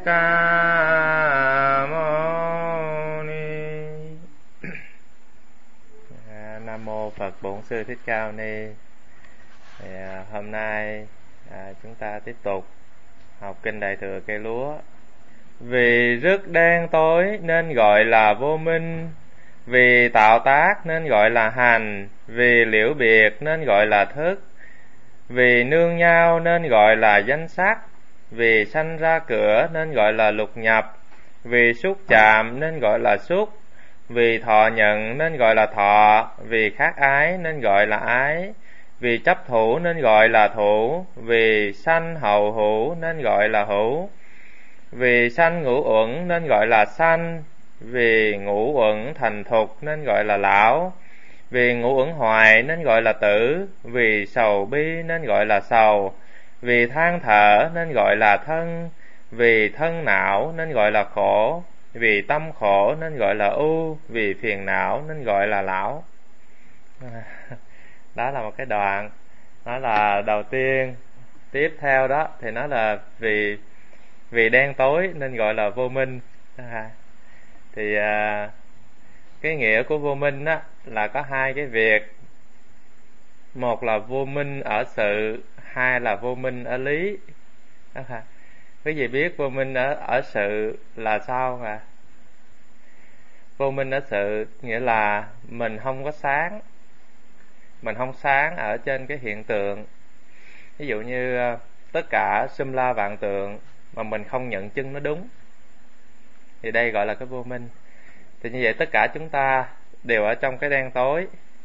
Ca Mâu Ni. Nam mô Phật Bổn Sư Thích Ca Mâu Ni. Hôm nay chúng ta tiếp tục học kinh Đại Thừa Cây Lúa. Vì rất đen tối nên gọi là vô minh, vì tạo tác nên gọi là hành, vì liễu biệt nên gọi là thức, vì nương nhau nên gọi là danh sắc, vì sanh ra cửa nên gọi là lục nhập, vì xúc chạm nên gọi là xúc, vì thọ nhận nên gọi là thọ, vì khát ái nên gọi là ái, vì chấp thủ nên gọi là thủ, vì sanh hậu hữu nên gọi là hữu, vì sanh ngũ uẩn nên gọi là sanh, vì ngũ uẩn thành thục nên gọi là lão, vì ngũ uẩn hoại nên gọi là tử, vì sầu bi nên gọi là sầu, vì than thở nên gọi là thân, vì thân não nên gọi là khổ, vì tâm khổ nên gọi là ưu, vì phiền não nên gọi là lão. Đó là một cái đoạn. Đó là đầu tiên. Tiếp theo đó thì nó là vì đen tối nên gọi là vô minh. Thì cái nghĩa của vô minh đó là có hai cái việc. Một là vô minh ở sự, hai là vô minh ở lý. Quý vị biết vô minh ở sự là sao mà? Vô minh ở sự nghĩa là mình không có sáng. Mình không sáng ở trên cái hiện tượng. Ví dụ như tất cả sum la vạn tượng mà mình không nhận chân nó đúng, thì đây gọi là cái vô minh. Thì như vậy tất cả chúng ta đều ở trong cái đen tối.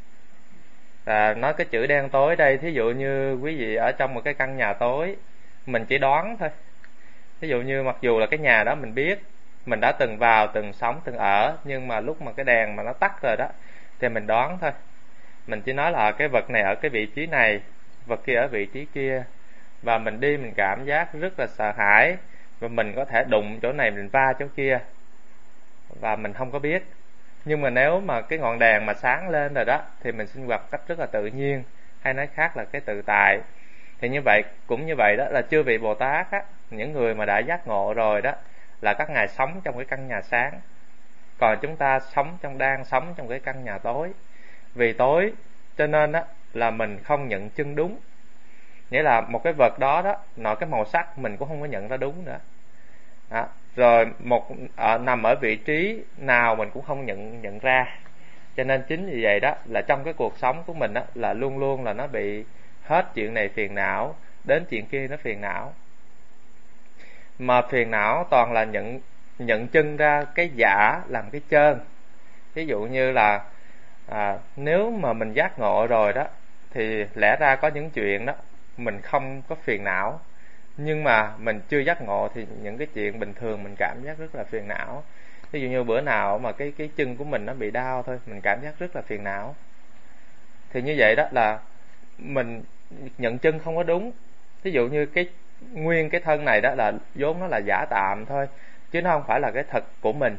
Và nói cái chữ đen tối đây, thí dụ như quý vị ở trong một cái căn nhà tối, mình chỉ đoán thôi. Ví dụ như mặc dù là cái nhà đó mình biết, mình đã từng vào, từng sống, từng ở, nhưng mà lúc mà cái đèn mà nó tắt rồi đó, thì mình đoán thôi. Mình chỉ nói là cái vật này ở cái vị trí này, vật kia ở vị trí kia, và mình đi mình cảm giác rất là sợ hãi, và mình có thể đụng chỗ này, mình va chỗ kia, và mình không có biết. Nhưng mà nếu mà cái ngọn đèn mà sáng lên rồi đó, thì mình sinh hoạt cách rất là tự nhiên, hay nói khác là cái tự tại. Thì như vậy, cũng như vậy đó, là chư vị Bồ Tát á, những người mà đã giác ngộ rồi đó, là các ngài sống trong cái căn nhà sáng. Còn chúng ta đang sống trong cái căn nhà tối. Vì tối cho nên đó là mình không nhận chân đúng. Nghĩa là một cái vật đó đó, nội cái màu sắc mình cũng không có nhận ra đúng nữa đó. Rồi nằm ở vị trí nào mình cũng không nhận ra. Cho nên chính vì vậy đó, là trong cái cuộc sống của mình đó, là luôn luôn là nó bị hết chuyện này phiền não, đến chuyện kia nó phiền não. Mà phiền não toàn là nhận chân ra cái giả làm cái trơn. Ví dụ như là nếu mà mình giác ngộ rồi đó, thì lẽ ra có những chuyện đó mình không có phiền não. Nhưng mà mình chưa giác ngộ thì những cái chuyện bình thường mình cảm giác rất là phiền não. Ví dụ như bữa nào mà cái chân của mình nó bị đau thôi, mình cảm giác rất là phiền não. Thì như vậy đó là mình nhận chân không có đúng. Ví dụ như nguyên cái thân này đó là vốn nó là giả tạm thôi, chứ nó không phải là cái thật của mình.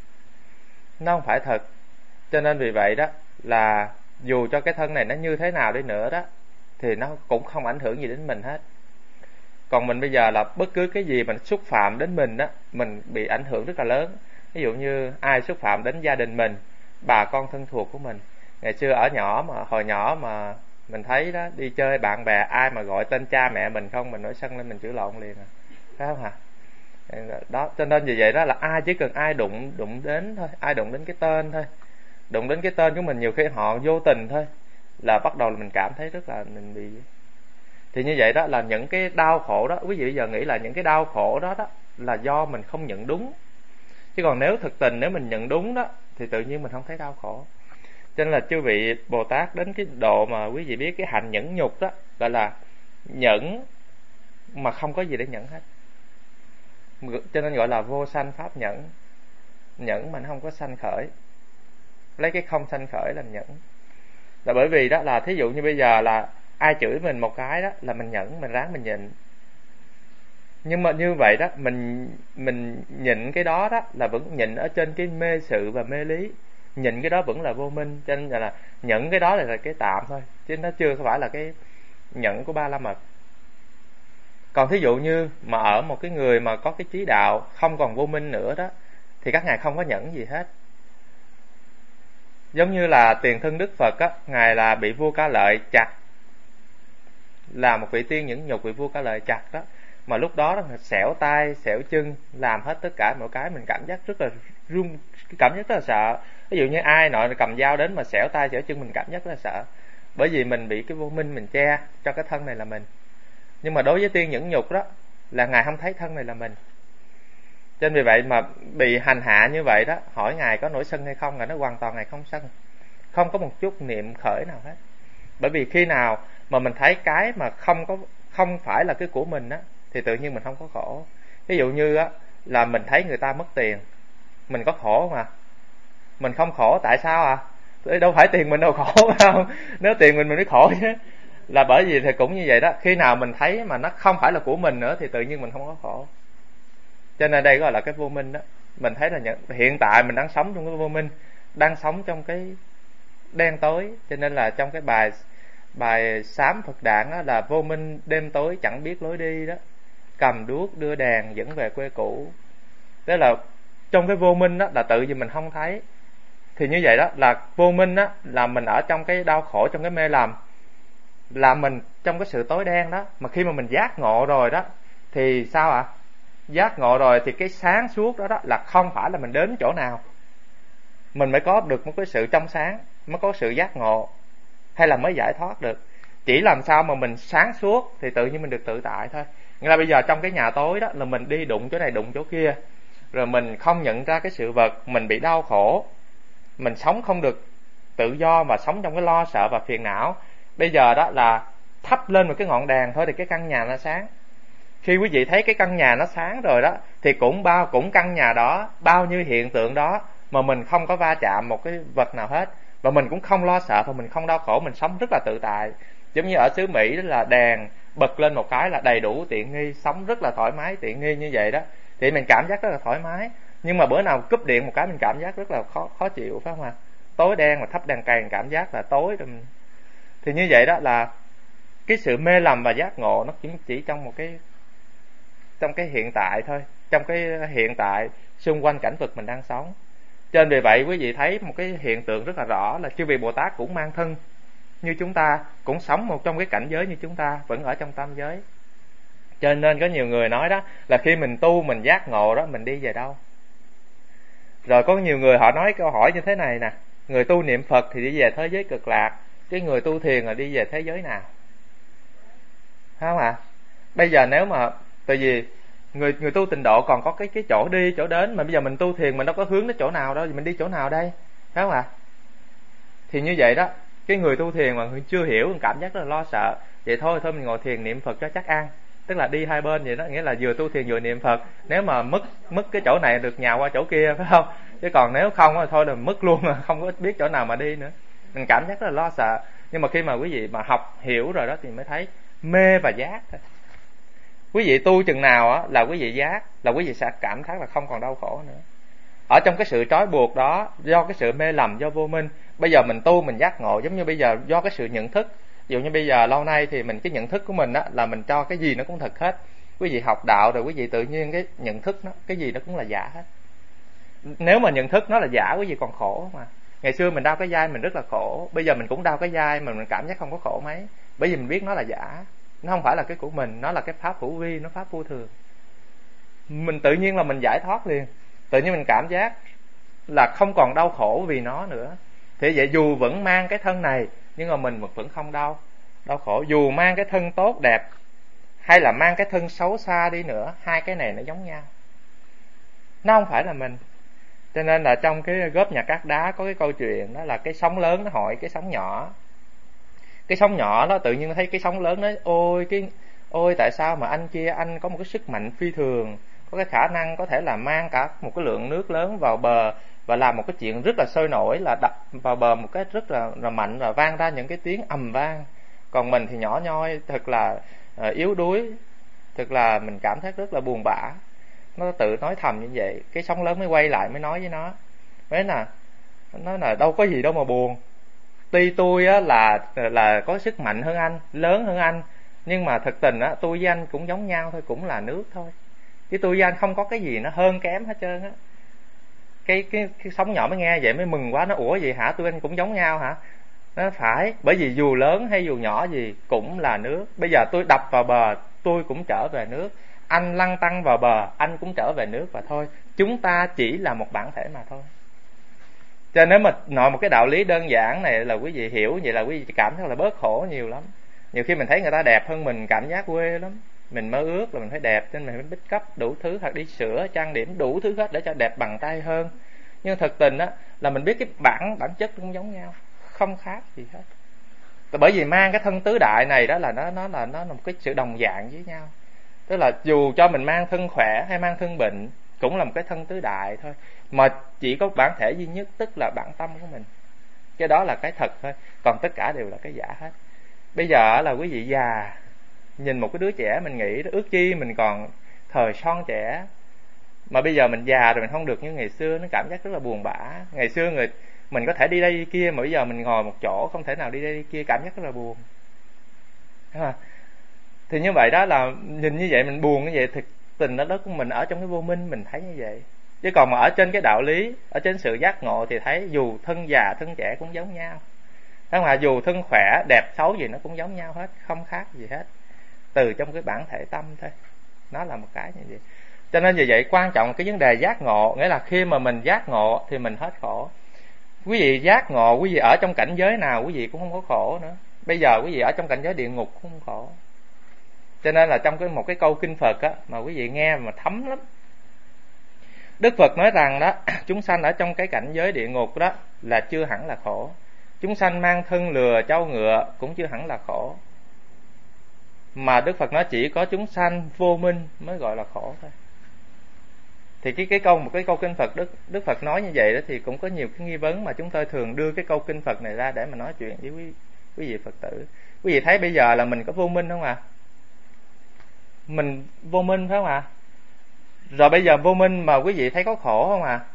Nó không phải thật. Cho nên vì vậy đó là dù cho cái thân này nó như thế nào đi nữa đó, thì nó cũng không ảnh hưởng gì đến mình hết. Còn mình bây giờ là bất cứ cái gì mình xúc phạm đến mình đó, mình bị ảnh hưởng rất là lớn. Ví dụ như ai xúc phạm đến gia đình mình, bà con thân thuộc của mình. Ngày xưa hồi nhỏ mà mình thấy đó, đi chơi bạn bè ai mà gọi tên cha mẹ mình không, mình nổi sân lên, mình chửi lộn liền phải không hả? Đó, cho nên vì vậy đó là chỉ cần ai đụng đến thôi, ai đụng đến cái tên thôi, đụng đến cái tên của mình, nhiều khi họ vô tình thôi, là bắt đầu là mình cảm thấy rất là mình bị. Thì như vậy đó là những cái đau khổ đó, quý vị bây giờ nghĩ là những cái đau khổ đó đó là do mình không nhận đúng. Chứ còn nếu thực tình, nếu mình nhận đúng đó, thì tự nhiên mình không thấy đau khổ. Cho nên là chư vị Bồ Tát đến cái độ mà quý vị biết cái hạnh nhẫn nhục đó, gọi là nhẫn mà không có gì để nhẫn hết. Cho nên gọi là vô sanh pháp nhẫn. Nhẫn mà nó không có sanh khởi, lấy cái không sanh khởi làm nhẫn. Là bởi vì đó là thí dụ như bây giờ là ai chửi mình một cái đó là mình nhẫn, mình ráng mình nhịn. Nhưng mà như vậy đó, mình nhịn cái đó đó là vẫn nhịn ở trên cái mê sự và mê lý. Nhịn cái đó vẫn là vô minh. Cho nên là nhẫn cái đó là cái tạm thôi, chứ nó chưa phải là cái nhẫn của Ba La Mật. Còn thí dụ như mà ở một cái người mà có cái trí đạo không còn vô minh nữa đó, thì các ngài không có nhẫn gì hết. Giống như là Tiền Thân Đức Phật á, ngài là bị vua Ca Lợi chặt, là một vị tiên nhẫn nhục bị vua Ca Lợi chặt đó, mà lúc đó xẻo tay xẻo chân, làm hết tất cả mọi cái, mình cảm giác rất là run, cảm giác rất là sợ. Ví dụ như ai nọ cầm dao đến mà xẻo tay xẻo chân, mình cảm giác rất là sợ, bởi vì mình bị cái vô minh mình che cho cái thân này là mình. Nhưng mà đối với tiên nhẫn nhục đó là ngài không thấy thân này là mình, cho nên vì vậy mà bị hành hạ như vậy đó, hỏi ngài có nổi sân hay không, ngài nói hoàn toàn ngài không sân, không có một chút niệm khởi nào hết. Bởi vì khi nào mà mình thấy cái mà không phải là cái của mình á, thì tự nhiên mình không có khổ. Ví dụ như á, là mình thấy người ta mất tiền, mình có khổ mà mình không khổ, tại sao à? Đâu phải tiền mình đâu khổ phải không? Nếu tiền mình mới khổ chứ. Là bởi vì thì cũng như vậy đó, khi nào mình thấy mà nó không phải là của mình nữa thì tự nhiên mình không có khổ. Cho nên đây gọi là cái vô minh đó. Mình thấy là hiện tại mình đang sống trong cái vô minh, đang sống trong cái đen tối. Cho nên là trong cái bài sám Phật Đản đó, là vô minh đêm tối chẳng biết lối đi đó, cầm đuốc đưa đèn dẫn về quê cũ. Tức là trong cái vô minh đó là tự vì mình không thấy. Thì như vậy đó là vô minh đó, là mình ở trong cái đau khổ, trong cái mê lầm, là mình trong cái sự tối đen đó. Mà khi mà mình giác ngộ rồi đó thì sao ạ? Giác ngộ rồi thì cái sáng suốt đó là không phải là mình đến chỗ nào mình mới có được một cái sự trong sáng, mới có sự giác ngộ, hay là mới giải thoát được. Chỉ làm sao mà mình sáng suốt thì tự nhiên mình được tự tại thôi. Nghĩa là bây giờ trong cái nhà tối đó là mình đi đụng chỗ này đụng chỗ kia, rồi mình không nhận ra cái sự vật, mình bị đau khổ, mình sống không được tự do và sống trong cái lo sợ và phiền não. Bây giờ đó là thắp lên một cái ngọn đèn thôi thì cái căn nhà nó sáng. Khi quý vị thấy cái căn nhà nó sáng rồi đó, thì cũng căn nhà đó, bao nhiêu hiện tượng đó mà mình không có va chạm một cái vật nào hết, và mình cũng không lo sợ và mình không đau khổ, mình sống rất là tự tại. Giống như ở xứ Mỹ đó là đèn bật lên một cái là đầy đủ tiện nghi, sống rất là thoải mái tiện nghi như vậy đó, thì mình cảm giác rất là thoải mái. Nhưng mà bữa nào cúp điện một cái mình cảm giác rất là khó chịu, phải không ạ? Tối đen mà thắp đèn cày cảm giác là tối rồi. Thì như vậy đó là cái sự mê lầm và giác ngộ nó chỉ trong cái hiện tại thôi, trong cái hiện tại xung quanh cảnh vật mình đang sống. Cho nên vì vậy quý vị thấy một cái hiện tượng rất là rõ là chư vị Bồ Tát cũng mang thân như chúng ta, cũng sống một trong cái cảnh giới như chúng ta, vẫn ở trong tam giới. Cho nên có nhiều người nói đó là khi mình tu mình giác ngộ đó, mình đi về đâu? Rồi có nhiều người họ nói câu hỏi như thế này nè: người tu niệm Phật thì đi về thế giới cực lạc, cái người tu thiền là đi về thế giới nào? Phải không ạ? Bây giờ nếu mà tại vì người tu tịnh độ còn có cái chỗ đi chỗ đến, mà bây giờ mình tu thiền mình đâu có hướng đến chỗ nào đâu, mình đi chỗ nào đây? Phải không ạ? Thì như vậy đó, cái người tu thiền mà chưa hiểu, cảm giác rất là lo sợ, vậy thôi mình ngồi thiền niệm Phật cho chắc ăn. Tức là đi hai bên vậy đó, nghĩa là vừa tu thiền vừa niệm Phật. Nếu mà mất cái chỗ này được nhào qua chỗ kia, phải không? Chứ còn nếu không thì thôi là mất luôn, không có biết chỗ nào mà đi nữa. Mình cảm giác rất là lo sợ. Nhưng mà khi mà quý vị mà học hiểu rồi đó thì mới thấy mê và giác thôi. Quý vị tu chừng nào á là quý vị giác, là quý vị sẽ cảm thấy là không còn đau khổ nữa. Ở trong cái sự trói buộc đó, do cái sự mê lầm, do vô minh. Bây giờ mình tu mình giác ngộ, giống như bây giờ do cái sự nhận thức. Ví dụ như bây giờ lâu nay thì cái nhận thức của mình á là mình cho cái gì nó cũng thật hết. Quý vị học đạo rồi quý vị tự nhiên cái nhận thức nó, cái gì nó cũng là giả hết. Nếu mà nhận thức nó là giả, quý vị còn khổ mà. Ngày xưa mình đau cái vai mình rất là khổ, bây giờ mình cũng đau cái vai mà mình cảm giác không có khổ mấy, bởi vì mình biết nó là giả, nó không phải là cái của mình, nó là cái pháp hữu vi, nó pháp vô thường. Mình tự nhiên là mình giải thoát liền, tự nhiên mình cảm giác là không còn đau khổ vì nó nữa. Thế vậy dù vẫn mang cái thân này nhưng mà mình vẫn không đau khổ. Dù mang cái thân tốt đẹp hay là mang cái thân xấu xa đi nữa, hai cái này nó giống nhau, nó không phải là mình. Cho nên là trong cái góp nhạc Cát Đá có cái câu chuyện đó là cái sóng lớn nó hỏi cái sóng nhỏ. Cái sóng nhỏ đó tự nhiên nó thấy cái sóng lớn nói: ôi tại sao mà anh kia, anh có một cái sức mạnh phi thường, có cái khả năng có thể là mang cả một cái lượng nước lớn vào bờ và làm một cái chuyện rất là sôi nổi, là đập vào bờ một cái rất là mạnh, và vang ra những cái tiếng ầm vang. Còn mình thì nhỏ nhoi, thật là yếu đuối, thật là mình cảm thấy rất là buồn bã. Nó tự nói thầm như vậy. Cái sóng lớn mới quay lại mới nói với nó, nói là đâu có gì đâu mà buồn. Tuy tôi á là có sức mạnh hơn anh, lớn hơn anh, Nhưng mà thực tình á, tôi với anh cũng giống nhau thôi, cũng là nước thôi, chứ tôi với anh không có cái gì nó hơn kém hết trơn á. Cái sóng nhỏ mới nghe vậy mới mừng quá, nó ủa gì hả, tôi anh cũng giống nhau hả? Nó phải, bởi vì dù lớn hay dù nhỏ gì cũng là nước. Bây giờ tôi đập vào bờ, tôi cũng trở về nước. Anh lăn tăn vào bờ, anh cũng trở về nước và thôi. Chúng ta chỉ là một bản thể mà thôi. Cho nên nếu mà nói một cái đạo lý đơn giản này là quý vị hiểu vậy là quý vị cảm thấy là bớt khổ nhiều lắm. Nhiều khi mình thấy người ta đẹp hơn mình cảm giác quê lắm. Mình mơ ước là mình phải đẹp nên mình phải bích cấp đủ thứ, hoặc đi sửa trang điểm đủ thứ hết để cho đẹp bằng tay hơn. Nhưng thực tình á là mình biết cái bản chất cũng giống nhau, không khác gì hết. Bởi vì mang cái thân tứ đại này đó là nó là một cái sự đồng dạng với nhau. Tức là dù cho mình mang thân khỏe hay mang thân bệnh cũng là một cái thân tứ đại thôi, mà chỉ có bản thể duy nhất, tức là bản tâm của mình. Cái đó là cái thật thôi, còn tất cả đều là cái giả hết. Bây giờ là quý vị già, nhìn một cái đứa trẻ mình nghĩ ước chi mình còn thời son trẻ, mà bây giờ mình già rồi mình không được như ngày xưa, nó cảm giác rất là buồn bã. Ngày xưa mình có thể đi đây đi kia, mà bây giờ mình ngồi một chỗ không thể nào đi đây đi kia, cảm giác rất là buồn. Thì như vậy đó, là nhìn như vậy mình buồn như vậy, thực tình đó của mình ở trong cái vô minh mình thấy như vậy. Chứ còn mà ở trên cái đạo lý, ở trên sự giác ngộ thì thấy dù thân già thân trẻ cũng giống nhau. Thấy không ạ? Dù thân khỏe đẹp xấu gì nó cũng giống nhau hết, không khác gì hết, từ trong cái bản thể tâm thôi. Nó là một cái như vậy. Cho nên vì vậy quan trọng cái vấn đề giác ngộ, nghĩa là khi mà mình giác ngộ thì mình hết khổ. Quý vị giác ngộ, quý vị ở trong cảnh giới nào quý vị cũng không có khổ nữa. Bây giờ quý vị ở trong cảnh giới địa ngục cũng không khổ. Cho nên là trong một cái câu kinh Phật á, mà quý vị nghe mà thấm lắm. Đức Phật nói rằng đó, chúng sanh ở trong cái cảnh giới địa ngục đó là chưa hẳn là khổ. Chúng sanh mang thân lừa trâu ngựa cũng chưa hẳn là khổ. Mà Đức Phật nói chỉ có chúng sanh vô minh mới gọi là khổ thôi. Thì một cái câu kinh Phật Đức Phật nói như vậy đó, thì cũng có nhiều cái nghi vấn mà chúng tôi thường đưa cái câu kinh Phật này ra để mà nói chuyện với quý vị Phật tử. Quý vị thấy bây giờ là mình có vô minh không ạ? Mình vô minh phải không ạ? Rồi bây giờ vô minh mà quý vị thấy có khổ không ạ?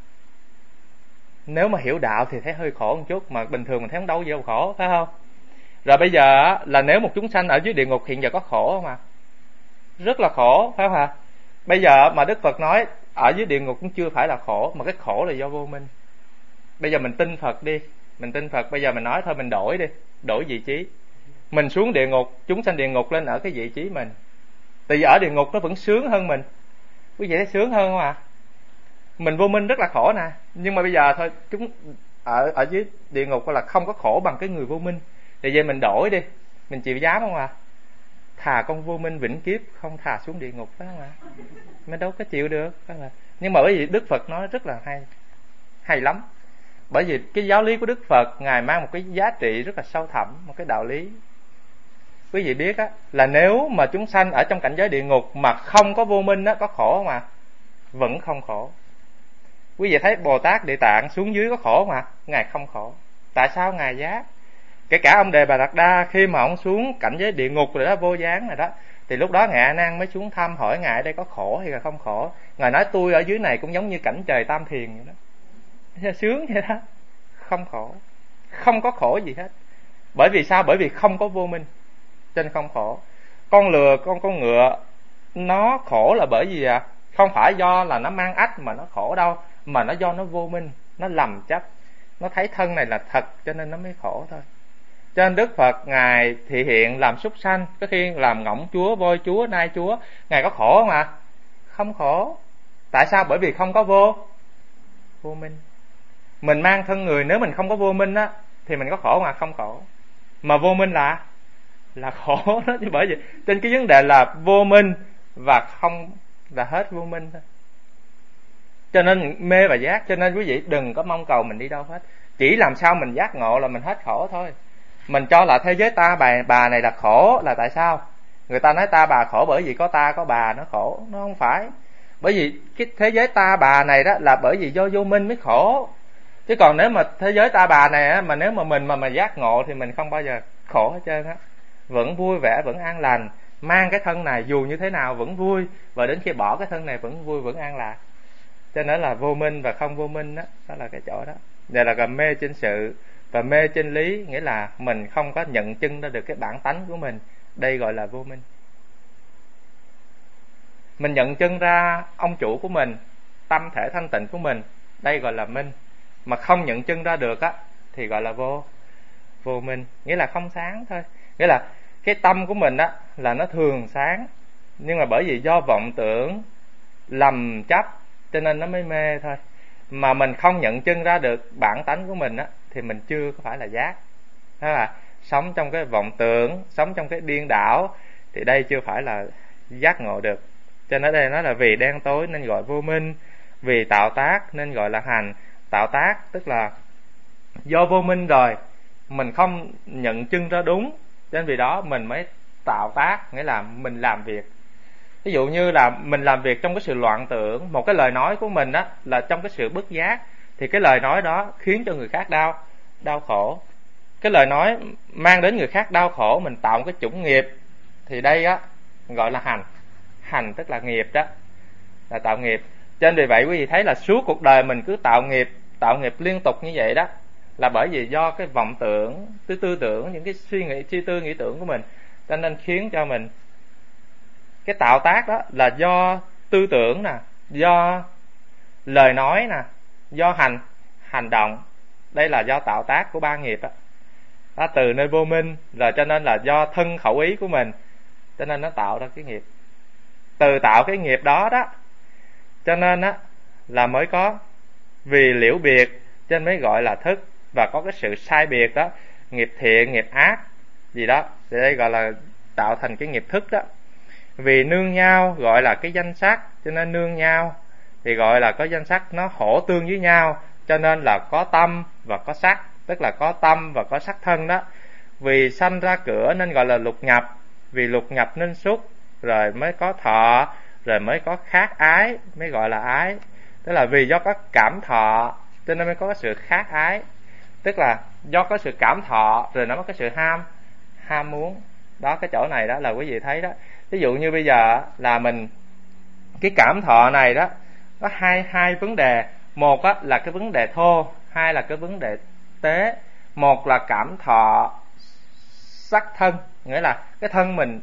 Nếu mà hiểu đạo thì thấy hơi khổ một chút, mà bình thường mình thấy không đâu gì đâu khổ, phải không? Rồi bây giờ là nếu một chúng sanh ở dưới địa ngục hiện giờ có khổ không ạ? Rất là khổ, phải không ạ? Bây giờ mà Đức Phật nói ở dưới địa ngục cũng chưa phải là khổ, mà cái khổ là do vô minh. Bây giờ mình tin Phật đi, mình tin Phật, bây giờ mình nói thôi mình đổi đi, đổi vị trí. Mình xuống địa ngục, chúng sanh địa ngục lên ở cái vị trí mình. Tại vì ở địa ngục nó vẫn sướng hơn mình. Quý vị thấy sướng hơn không ạ? Mình vô minh rất là khổ nè, nhưng mà bây giờ thôi chúng ở dưới địa ngục là không có khổ bằng cái người vô minh. Thì vậy mình đổi đi, mình chịu dám không ạ? Thà con vô minh vĩnh kiếp không thà xuống địa ngục, phải không ạ? Mình đâu có chịu được, phải không ạ? Nhưng mà bởi vì Đức Phật nói rất là hay lắm. Bởi vì cái giáo lý của Đức Phật Ngài mang một cái giá trị rất là sâu thẳm, một cái đạo lý. Quý vị biết á, là nếu mà chúng sanh ở trong cảnh giới địa ngục mà không có vô minh á, có khổ không ạ? Vẫn không khổ. Quý vị thấy Bồ Tát Địa Tạng xuống dưới có khổ không ạ? Ngài không khổ. Tại sao Ngài giác? Kể cả ông Đề Bà Đạt Đa khi mà ông xuống cảnh giới địa ngục rồi đó, vô gián rồi đó, thì lúc đó Ngài A Nan mới xuống thăm hỏi Ngài ở đây có khổ hay là không khổ. Ngài nói tôi ở dưới này cũng giống như cảnh trời tam thiền vậy đó. Sướng vậy đó. Không khổ. Không có khổ gì hết. Bởi vì sao? Bởi vì không có vô minh, cho nên không khổ. Con lừa, con ngựa nó khổ là bởi vì không phải do là nó mang ách mà nó khổ đâu, mà nó do nó vô minh, nó lầm chấp, nó thấy thân này là thật cho nên nó mới khổ thôi. Cho nên Đức Phật Ngài thị hiện làm súc sanh, có khi làm ngỗng chúa, voi chúa, nai chúa, Ngài có khổ không ạ? Không khổ. Tại sao? Bởi vì không có vô minh. Mình mang thân người, nếu mình không có vô minh á thì mình có khổ mà không khổ. Mà vô minh là khổ đó, chứ bởi vì trên cái vấn đề là vô minh và không là hết vô minh thôi. Cho nên mê và giác, cho nên quý vị đừng có mong cầu mình đi đâu hết. Chỉ làm sao mình giác ngộ là mình hết khổ thôi. Mình cho là thế giới ta bà này là khổ là tại sao? Người ta nói ta bà khổ bởi vì có ta có bà nó khổ. Nó không phải. Bởi vì cái thế giới ta bà này đó là bởi vì do vô minh mới khổ. Chứ còn nếu mà thế giới ta bà này á, mà nếu mà mình mà giác ngộ thì mình không bao giờ khổ hết trơn á. Vẫn vui vẻ, vẫn an lành. Mang cái thân này dù như thế nào vẫn vui. Và đến khi bỏ cái thân này vẫn vui, vẫn an lạc. Cho nên là vô minh và không vô minh đó, đó là cái chỗ đó. Đây là gồm mê trên sự và mê trên lý, nghĩa là mình không có nhận chân ra được cái bản tánh của mình đây gọi là vô minh. Mình nhận chân ra ông chủ của mình, tâm thể thanh tịnh của mình, đây gọi là minh. Mà không nhận chân ra được á thì gọi là vô minh, nghĩa là không sáng thôi. Nghĩa là cái tâm của mình á là nó thường sáng, nhưng mà bởi vì do vọng tưởng lầm chấp cho nên nó mới mê thôi. Mà mình không nhận chân ra được bản tánh của mình á thì mình chưa có phải là giác. Đó là sống trong cái vọng tưởng, sống trong cái điên đảo, thì đây chưa phải là giác ngộ được. Cho nên đây nó là vì đen tối nên gọi vô minh, vì tạo tác nên gọi là hành. Tạo tác tức là do vô minh rồi mình không nhận chân ra đúng, cho nên vì đó mình mới tạo tác, nghĩa là mình làm việc. Ví dụ như là mình làm việc trong cái sự loạn tưởng, một cái lời nói của mình á là trong cái sự bất giác, thì cái lời nói đó khiến cho người khác đau khổ. Cái lời nói mang đến người khác đau khổ, mình tạo một cái chủng nghiệp, thì đây á gọi là hành. Hành tức là nghiệp đó, là tạo nghiệp. Cho nên vì vậy quý vị thấy là suốt cuộc đời mình cứ tạo nghiệp liên tục như vậy đó, là bởi vì do cái vọng tưởng, tư tưởng, những cái suy nghĩ, suy tư nghĩ tưởng của mình, cho nên khiến cho mình cái tạo tác đó là do tư tưởng nè, do lời nói nè, do hành động. Đây là do tạo tác của ba nghiệp đó. Đó, từ nơi vô minh rồi, cho nên là do thân khẩu ý của mình, cho nên nó tạo ra cái nghiệp. Từ tạo cái nghiệp đó đó, cho nên á là mới có vì liễu biệt, cho nên mới gọi là thức, và có cái sự sai biệt đó, nghiệp thiện, nghiệp ác gì đó, thì đây gọi là tạo thành cái nghiệp thức đó. Vì nương nhau gọi là cái danh sắc, cho nên nương nhau thì gọi là có danh sắc nó hỗ tương với nhau, cho nên là có tâm và có sắc, tức là có tâm và có sắc thân đó. Vì sanh ra cửa nên gọi là lục nhập, vì lục nhập nên xúc, rồi mới có thọ, rồi mới có khát ái, mới gọi là ái. Tức là vì do có cảm thọ cho nên mới có sự khát ái, tức là do có sự cảm thọ rồi nó mới có sự ham muốn. Đó, cái chỗ này đó là quý vị thấy đó. Ví dụ như bây giờ là mình, cái cảm thọ này đó có hai vấn đề. Một á, là cái vấn đề thô, hai là cái vấn đề tế. Một là cảm thọ sắc thân, nghĩa là cái thân mình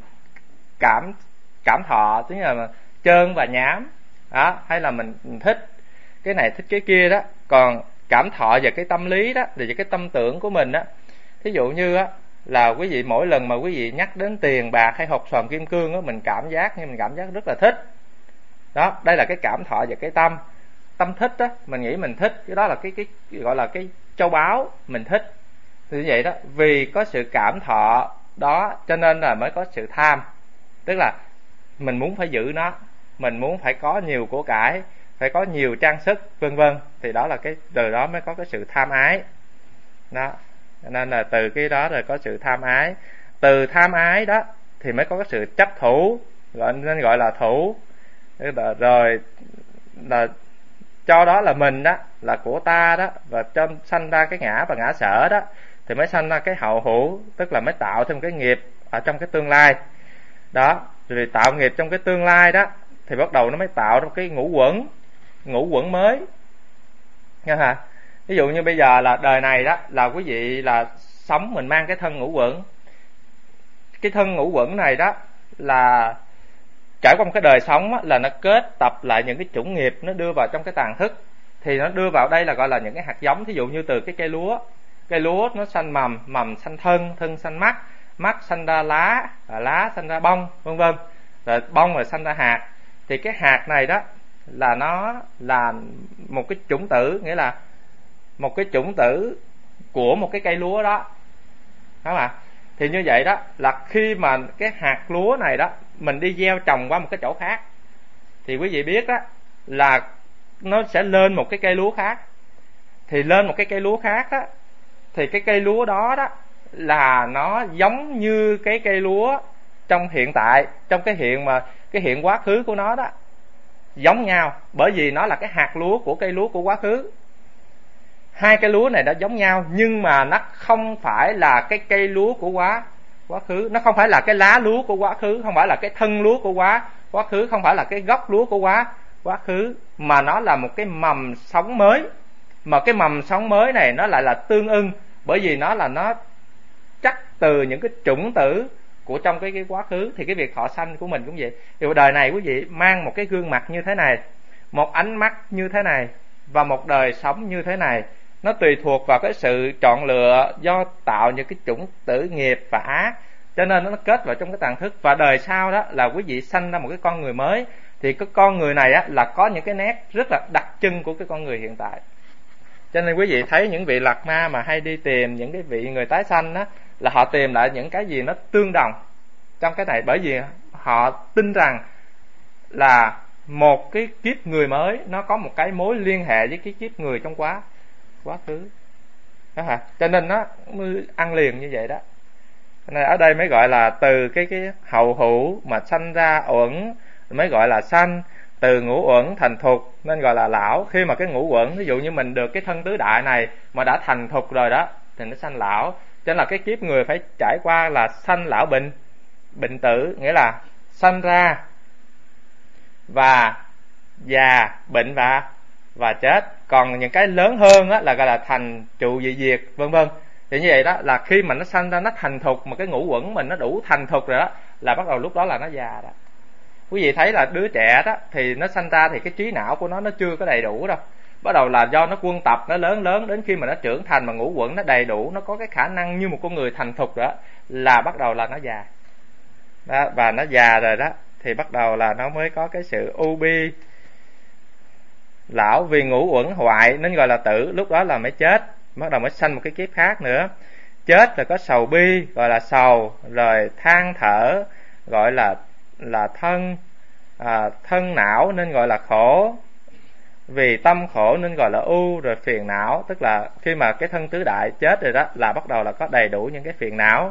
cảm thọ, tức là trơn và nhám đó, hay là mình thích cái này thích cái kia đó. Còn cảm thọ về cái tâm lý đó, về cái tâm tưởng của mình đó. Thí dụ như á là quý vị mỗi lần mà quý vị nhắc đến tiền bạc hay hột xoàn kim cương á, mình cảm giác rất là thích. Đó, đây là cái cảm thọ về cái tâm thích đó, mình nghĩ mình thích cái đó, là cái gọi là cái châu báu mình thích. Thì như vậy đó, vì có sự cảm thọ đó cho nên là mới có sự tham, tức là mình muốn phải giữ nó, mình muốn phải có nhiều của cải, phải có nhiều trang sức vân vân, thì đó là cái từ đó mới có cái sự tham ái đó. Nên là từ cái đó rồi có sự tham ái, từ tham ái đó thì mới có cái sự chấp thủ, nên gọi là thủ. Rồi là cho đó là mình đó, là của ta đó, và cho sanh ra cái ngã và ngã sở đó, thì mới sanh ra cái hậu hữu, tức là mới tạo thêm cái nghiệp ở trong cái tương lai đó. Rồi tạo nghiệp trong cái tương lai đó thì bắt đầu nó mới tạo ra cái ngũ quẩn mới nha hả. Ví dụ như bây giờ là đời này đó là quý vị là sống, mình mang cái thân ngũ quẩn. Cái thân ngũ quẩn này đó là trải qua một cái đời sống á, là nó kết tập lại những cái chủng nghiệp, nó đưa vào trong cái tàn thức, thì nó đưa vào đây là gọi là những cái hạt giống. Thí dụ như từ cái cây lúa nó sanh mầm sanh thân sanh mắt sanh ra lá sanh ra bông vân vân, rồi bông rồi sanh ra hạt. Thì cái hạt này đó là nó là một cái chủng tử, nghĩa là một cái chủng tử của một cái cây lúa đó, đúng không ạ? Thì như vậy đó là khi mà cái hạt lúa này đó mình đi gieo trồng qua một cái chỗ khác, thì quý vị biết đó là nó sẽ lên một cái cây lúa khác. Thì lên một cái cây lúa khác đó, thì cái cây lúa đó đó là nó giống như cái cây lúa trong hiện tại, trong cái hiện quá khứ của nó đó, giống nhau, bởi vì nó là cái hạt lúa của cây lúa của quá khứ. Hai cây lúa này đã giống nhau, nhưng mà nó không phải là cái cây lúa của quá khứ, nó không phải là cái lá lúa của quá khứ, không phải là cái thân lúa của quá khứ, không phải là cái gốc lúa của quá khứ, mà nó là một cái mầm sống mới. Mà cái mầm sống mới này nó lại là tương ưng, bởi vì nó chắc từ những cái chủng tử của trong cái quá khứ, thì cái việc thọ sanh của mình cũng vậy. Thì đời này quý vị mang một cái gương mặt như thế này, một ánh mắt như thế này, và một đời sống như thế này. Nó tùy thuộc vào cái sự chọn lựa do tạo những cái chủng tử nghiệp và ác, cho nên nó kết vào trong cái tàng thức. Và đời sau đó là quý vị sanh ra một cái con người mới, thì cái con người này á là có những cái nét rất là đặc trưng của cái con người hiện tại. Cho nên quý vị thấy những vị lạc ma mà hay đi tìm những cái vị người tái sanh á, là họ tìm lại những cái gì nó tương đồng trong cái này, bởi vì họ tin rằng là một cái kiếp người mới nó có một cái mối liên hệ với cái kiếp người trong quá khứ đó hả. Cho nên nó mới ăn liền như vậy đó. Nên ở đây mới gọi là từ cái hậu hữu mà sanh ra uẩn mới gọi là sanh, từ ngũ uẩn thành thục nên gọi là lão. Khi mà cái ngũ uẩn, ví dụ như mình được cái thân tứ đại này mà đã thành thục rồi đó thì nó sanh lão. Cho nên là cái kiếp người phải trải qua là sanh lão bệnh tử, nghĩa là sanh ra và già, bệnh và chết. Còn những cái lớn hơn á là gọi là thành trụ dị diệt, vân vân. Thì như vậy đó là khi mà nó sanh ra, nó thành thục, mà cái ngũ uẩn mình nó đủ thành thục rồi đó, là bắt đầu lúc đó là nó già đó. Quý vị thấy là đứa trẻ đó thì nó sanh ra thì cái trí não của nó chưa có đầy đủ đâu. Bắt đầu là do nó quân tập, nó lớn đến khi mà nó trưởng thành mà ngũ uẩn nó đầy đủ, nó có cái khả năng như một con người thành thục đó, là bắt đầu là nó già đó. Và nó già rồi đó thì bắt đầu là nó mới có cái sự u bi lão, vì ngũ uẩn hoại nên gọi là tử. Lúc đó là mới chết, bắt đầu mới sanh một cái kiếp khác nữa. Chết rồi có sầu bi gọi là sầu, rồi than thở gọi là thân, thân não nên gọi là khổ, vì tâm khổ nên gọi là u, rồi phiền não, tức là khi mà cái thân tứ đại chết rồi đó là bắt đầu là có đầy đủ những cái phiền não.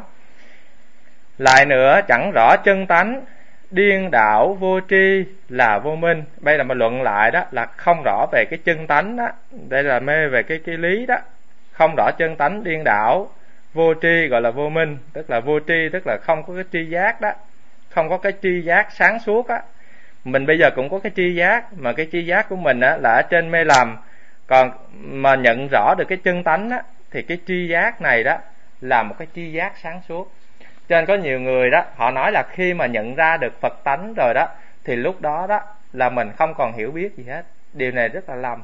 Lại nữa, chẳng rõ chân tánh, điên đảo vô tri là vô minh. Đây là mà luận lại đó là không rõ về cái chân tánh đó. Đây là mê về cái lý đó. Không rõ chân tánh, điên đảo vô tri gọi là vô minh, tức là vô tri, tức là không có cái tri giác đó, không có cái tri giác sáng suốt á. Mình bây giờ cũng có cái tri giác, mà cái tri giác của mình á là ở trên mê lầm. Còn mà nhận rõ được cái chân tánh á thì cái tri giác này đó là một cái tri giác sáng suốt. Cho nên có nhiều người đó họ nói là khi mà nhận ra được Phật tánh rồi đó thì lúc đó đó là mình không còn hiểu biết gì hết. Điều này rất là lầm.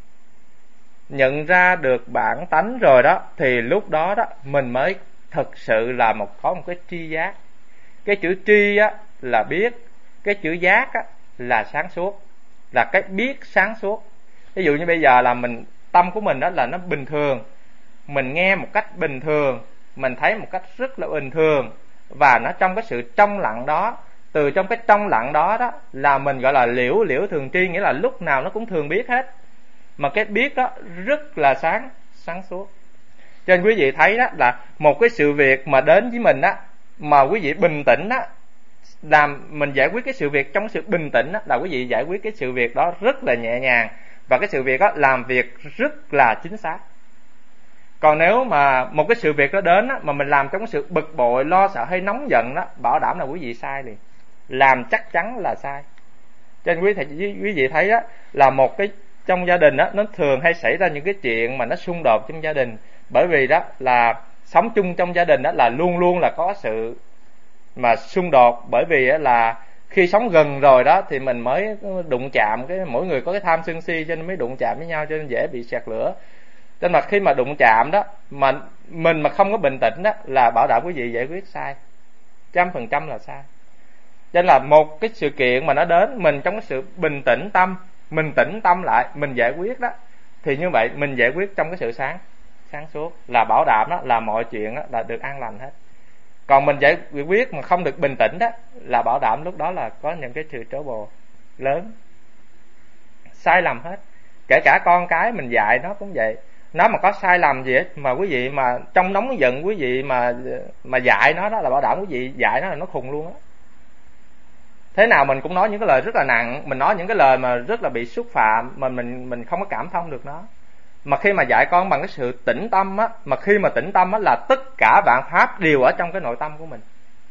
Nhận ra được bản tánh rồi đó thì lúc đó đó mình mới thực sự là có một cái tri giác. Cái chữ tri á là biết, cái chữ giác á là sáng suốt, là cái biết sáng suốt. Ví dụ như bây giờ là tâm của mình đó là nó bình thường, mình nghe một cách bình thường, mình thấy một cách rất là bình thường, và nó trong cái sự trong lặng đó. Từ trong cái trong lặng đó đó là mình gọi là liễu thường tri, nghĩa là lúc nào nó cũng thường biết hết, mà cái biết đó rất là sáng suốt. Cho nên quý vị thấy đó là một cái sự việc mà đến với mình đó mà quý vị bình tĩnh đó, làm mình giải quyết cái sự việc trong sự bình tĩnh đó, là quý vị giải quyết cái sự việc đó rất là nhẹ nhàng, và cái sự việc đó làm việc rất là chính xác. Còn nếu mà một cái sự việc đó đến đó, mà mình làm trong cái sự bực bội, lo sợ hay nóng giận đó, bảo đảm là quý vị sai liền, làm chắc chắn là sai. Cho nên quý vị thấy đó là một cái trong gia đình đó, nó thường hay xảy ra những cái chuyện mà nó xung đột trong gia đình. Bởi vì đó là sống chung trong gia đình đó là luôn luôn là có sự mà xung đột. Bởi vì là khi sống gần rồi đó thì mình mới đụng chạm, mỗi người có cái tham sân si cho nên mới đụng chạm với nhau, cho nên dễ bị sẹt lửa. Cho nên mà khi mà đụng chạm đó mà mình mà không có bình tĩnh đó là bảo đảm quý vị giải quyết sai, 100% là sai. Cho nên là một cái sự kiện mà nó đến, mình trong cái sự bình tĩnh tâm, mình tĩnh tâm lại, mình giải quyết đó, thì như vậy mình giải quyết trong cái sự sáng suốt, là bảo đảm đó là mọi chuyện đó là được an lành hết. Còn mình giải quyết mà không được bình tĩnh đó là bảo đảm lúc đó là có những cái sự trouble lớn, sai lầm hết. Kể cả con cái mình dạy nó cũng vậy, nó mà có sai lầm gì hết mà quý vị mà trong nóng giận quý vị mà dạy nó đó là bảo đảm quý vị dạy nó là nó khùng luôn á. Thế nào mình cũng nói những cái lời rất là nặng, mình nói những cái lời mà rất là bị xúc phạm, mà mình không có cảm thông được nó. Mà khi mà dạy con bằng cái sự tĩnh tâm á, mà khi mà tĩnh tâm á là tất cả vạn pháp đều ở trong cái nội tâm của mình.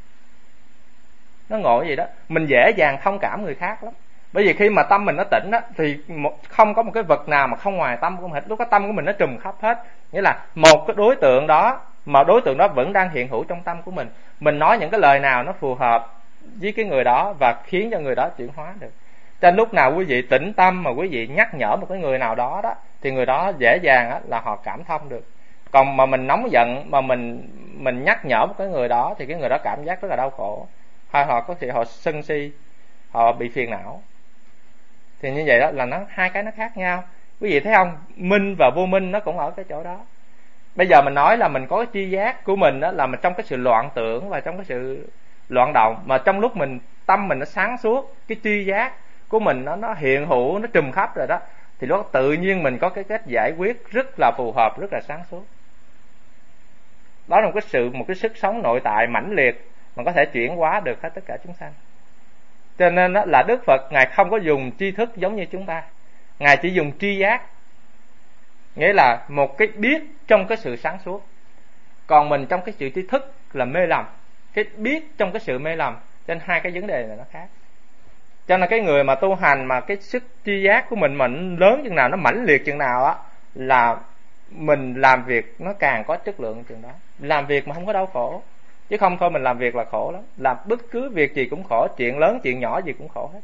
Nó ngộ gì đó, mình dễ dàng thông cảm người khác lắm. Bởi vì khi mà tâm mình nó tĩnh á thì không có một cái vật nào mà không ngoài tâm của mình hết. Lúc đó tâm của mình nó trùm khắp hết. Nghĩa là một cái đối tượng đó mà đối tượng đó vẫn đang hiện hữu trong tâm của mình. Mình nói những cái lời nào nó phù hợp với cái người đó và khiến cho người đó chuyển hóa được. Cho nên lúc nào quý vị tĩnh tâm mà quý vị nhắc nhở một cái người nào đó đó, thì người đó dễ dàng á, là họ cảm thông được. Còn mà mình nóng giận mà mình nhắc nhở một cái người đó thì cái người đó cảm giác rất là đau khổ, hay họ có thể họ sân si, họ bị phiền não. Thì như vậy đó là hai cái nó khác nhau. Quý vị thấy không, minh và vô minh nó cũng ở cái chỗ đó. Bây giờ mình nói là mình có cái tri giác của mình đó, là mình trong cái sự loạn tưởng và trong cái sự loạn động, mà trong lúc tâm mình nó sáng suốt, cái tri giác của mình nó hiện hữu, nó trùm khắp rồi đó, thì lúc đó tự nhiên mình có cái cách giải quyết rất là phù hợp, rất là sáng suốt. Đó là một cái sức sống nội tại mãnh liệt mà có thể chuyển hóa được hết tất cả chúng sanh. Cho nên đó là Đức Phật Ngài không có dùng tri thức giống như chúng ta, Ngài chỉ dùng tri giác, nghĩa là một cái biết trong cái sự sáng suốt. Còn mình trong cái sự tri thức là mê lầm, cái biết trong cái sự mê lầm. Cho nên hai cái vấn đề này nó khác. Cho nên cái người mà tu hành mà cái sức tri giác của mình lớn chừng nào, nó mãnh liệt chừng nào á, là mình làm việc nó càng có chất lượng chừng đó. Làm việc mà không có đau khổ, chứ không thôi mình làm việc là khổ lắm. Làm bất cứ việc gì cũng khổ, chuyện lớn chuyện nhỏ gì cũng khổ hết.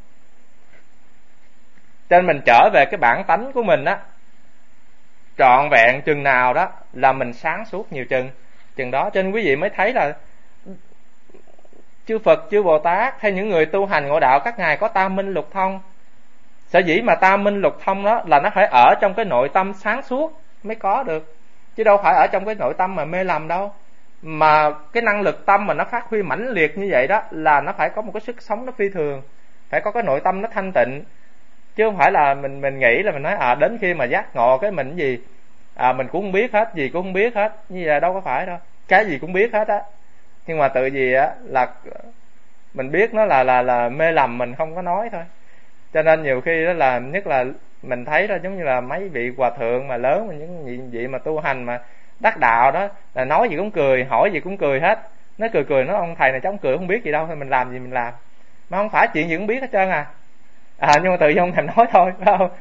Cho nên mình trở về cái bản tánh của mình á, trọn vẹn chừng nào đó là mình sáng suốt nhiều chừng đó. Cho nên quý vị mới thấy là chư Phật, chư Bồ Tát hay những người tu hành ngộ đạo, các ngài có tam minh lục thông. Sở dĩ mà tam minh lục thông đó là nó phải ở trong cái nội tâm sáng suốt mới có được, chứ đâu phải ở trong cái nội tâm mà mê lầm đâu. Mà cái năng lực tâm mà nó phát huy mãnh liệt như vậy đó là nó phải có một cái sức sống nó phi thường, phải có cái nội tâm nó thanh tịnh, chứ không phải là mình nghĩ là mình nói đến khi mà giác ngộ cái mình gì mình cũng không biết hết, gì cũng không biết hết, như vậy đâu có phải đâu. Cái gì cũng biết hết á, nhưng mà tự gì á là mình biết nó là mê lầm, mình không có nói thôi. Cho nên nhiều khi đó là nhất là mình thấy đó, giống như là mấy vị hòa thượng mà lớn, mà những vị mà tu hành mà đắc đạo đó, là nói gì cũng cười, hỏi gì cũng cười hết. Nó cười nó ông thầy này cháu cười không biết gì đâu, thôi mình làm gì mình làm, mà không phải chuyện gì cũng biết hết trơn nhưng mà tự nhiên không thèm nói thôi, phải không?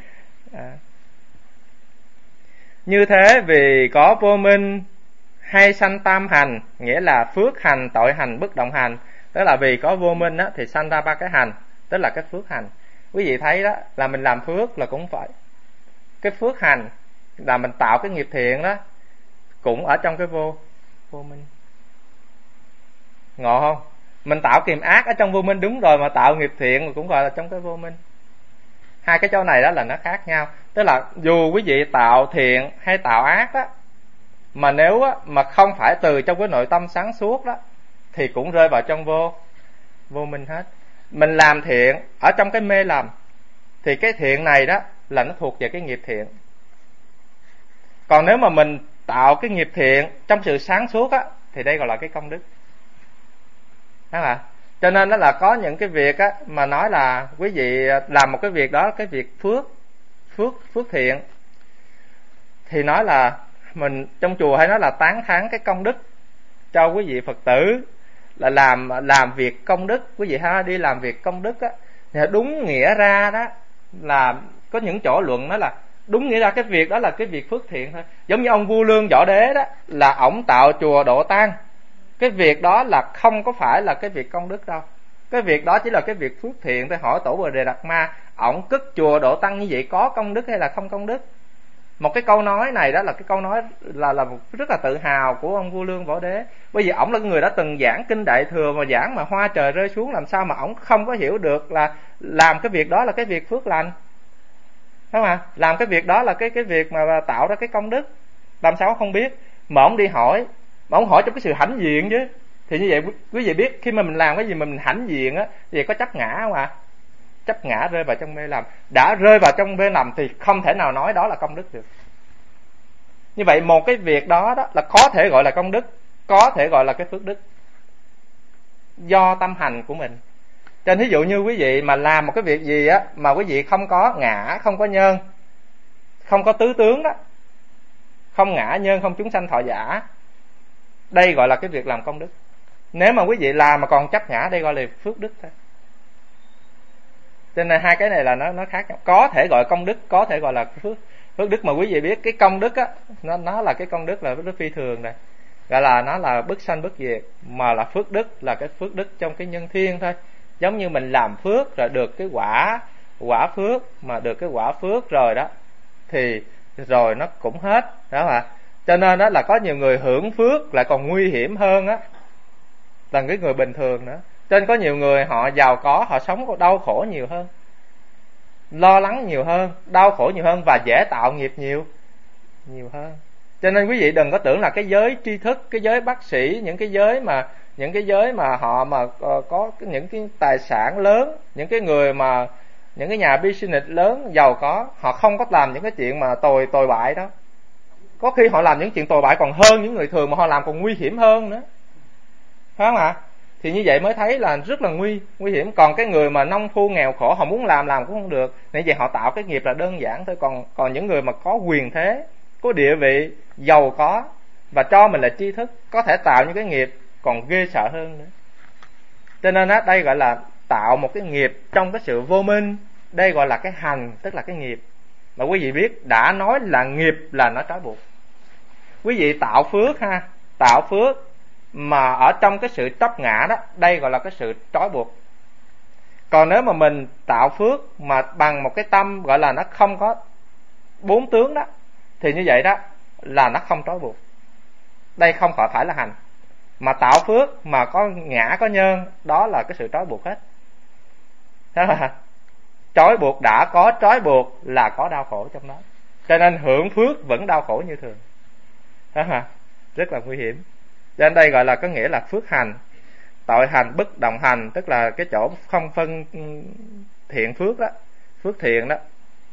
Như thế vì có vô minh hay sanh tam hành, nghĩa là phước hành, tội hành, bất động hành. Tức là vì có vô minh á, thì sanh ra ba cái hành, tức là cái phước hành. Quý vị thấy đó, là mình làm phước là cũng phải cái phước hành, là mình tạo cái nghiệp thiện đó, cũng ở trong cái vô minh. Ngộ không? Mình tạo kiềm ác ở trong vô minh đúng rồi, mà tạo nghiệp thiện cũng gọi là trong cái vô minh. Hai cái chỗ này đó là nó khác nhau. Tức là dù quý vị tạo thiện hay tạo ác đó, mà nếu á, mà không phải từ trong cái nội tâm sáng suốt đó, thì cũng rơi vào trong vô minh hết. Mình làm thiện ở trong cái mê lầm, thì cái thiện này đó là nó thuộc về cái nghiệp thiện. Còn nếu mà mình tạo cái nghiệp thiện trong sự sáng suốt á, thì đây gọi là cái công đức. Đó là. Cho nên đó là có những cái việc á, mà nói là quý vị làm một cái việc đó, cái việc phước thiện, thì nói là mình trong chùa hay nói là tán thán cái công đức cho quý vị Phật tử, là làm việc công đức. Quý vị ha, đi làm việc công đức á, thì đúng nghĩa ra đó là có những chỗ luận đó là đúng nghĩa ra cái việc đó là cái việc phước thiện thôi. Giống như ông Vua Lương Võ Đế đó, là ổng tạo chùa độ tang, cái việc đó là không có phải là cái việc công đức đâu, cái việc đó chỉ là cái việc phước thiện thôi. Hỏi Tổ Bồ Đề Đạt Ma, ổng cất chùa độ tăng như vậy có công đức hay là không công đức? Một cái câu nói này đó là cái câu nói là rất là tự hào của ông Vua Lương Võ Đế. Bởi vì ổng là người đã từng giảng kinh Đại Thừa, mà giảng mà hoa trời rơi xuống, làm sao mà ổng không có hiểu được là làm cái việc đó là cái việc phước lành, đúng không ạ? Làm cái việc đó là cái việc mà tạo ra cái công đức, làm sao không biết? Mà ổng đi hỏi, mà ổng hỏi trong cái sự hãnh diện chứ. Thì như vậy quý vị biết, khi mà mình làm cái gì mà mình hãnh diện á, thì có chấp ngã không ạ? Chấp ngã, rơi vào trong mê lầm. Đã rơi vào trong mê lầm thì không thể nào nói đó là công đức được. Như vậy một cái việc đó là có thể gọi là công đức, có thể gọi là cái phước đức, do tâm hành của mình. Cho nên ví dụ như quý vị mà làm một cái việc gì á, mà quý vị không có ngã, không có nhân, không có tứ tướng đó, không ngã nhân, không chúng sanh thọ giả, đây gọi là cái việc làm công đức. Nếu mà quý vị làm mà còn chấp ngã, đây gọi là phước đức thôi. Cho nên hai cái này là nó khác nhau. Có thể gọi công đức, có thể gọi là phước đức. Mà quý vị biết cái công đức á, nó là cái công đức là nó phi thường này. gọi là nó là bất sanh bất diệt, mà là phước đức, là cái phước đức trong cái nhân thiên thôi. Giống như mình làm phước rồi được cái quả phước, mà được cái quả phước rồi đó thì rồi nó cũng hết đó mà. Cho nên đó là có nhiều người hưởng phước lại còn nguy hiểm hơn á là cái người bình thường nữa. Cho nên có nhiều người họ giàu có, họ sống đau khổ nhiều hơn, lo lắng nhiều hơn, đau khổ nhiều hơn, và dễ tạo nghiệp nhiều hơn. Cho nên quý vị đừng có tưởng là cái giới tri thức, cái giới bác sĩ, những cái giới mà họ mà có những cái tài sản lớn, những cái người mà những cái nhà business lớn giàu có, họ không có làm những cái chuyện mà tồi bại đó. Có khi họ làm những chuyện tồi bại còn hơn những người thường, mà họ làm còn nguy hiểm hơn nữa, phải không ạ? Thì như vậy mới thấy là rất là nguy hiểm. Còn cái người mà nông phu nghèo khổ, họ muốn làm cũng không được, nên vậy họ tạo cái nghiệp là đơn giản thôi. Còn những người mà có quyền thế, có địa vị, giàu có và cho mình là tri thức, có thể tạo những cái nghiệp còn ghê sợ hơn nữa. Cho nên đây gọi là tạo một cái nghiệp trong cái sự vô minh. Đây gọi là cái hành, tức là cái nghiệp. Mà quý vị biết, đã nói là nghiệp là nó trói buộc. Quý vị tạo phước ha, tạo phước mà ở trong cái sự chấp ngã đó, đây gọi là cái sự trói buộc. Còn nếu mà mình tạo phước mà bằng một cái tâm gọi là nó không có bốn tướng đó, thì như vậy đó là nó không trói buộc. Đây không phải là hành. Mà tạo phước mà có ngã có nhân, đó là cái sự trói buộc hết. Thế là trói buộc, đã có trói buộc là có đau khổ trong đó. Cho nên hưởng phước vẫn đau khổ như thường. Rất là nguy hiểm. Cho nên đây gọi là có nghĩa là phước hành. Tội hành, bất động hành, tức là cái chỗ không phân thiện phước đó, phước thiện đó.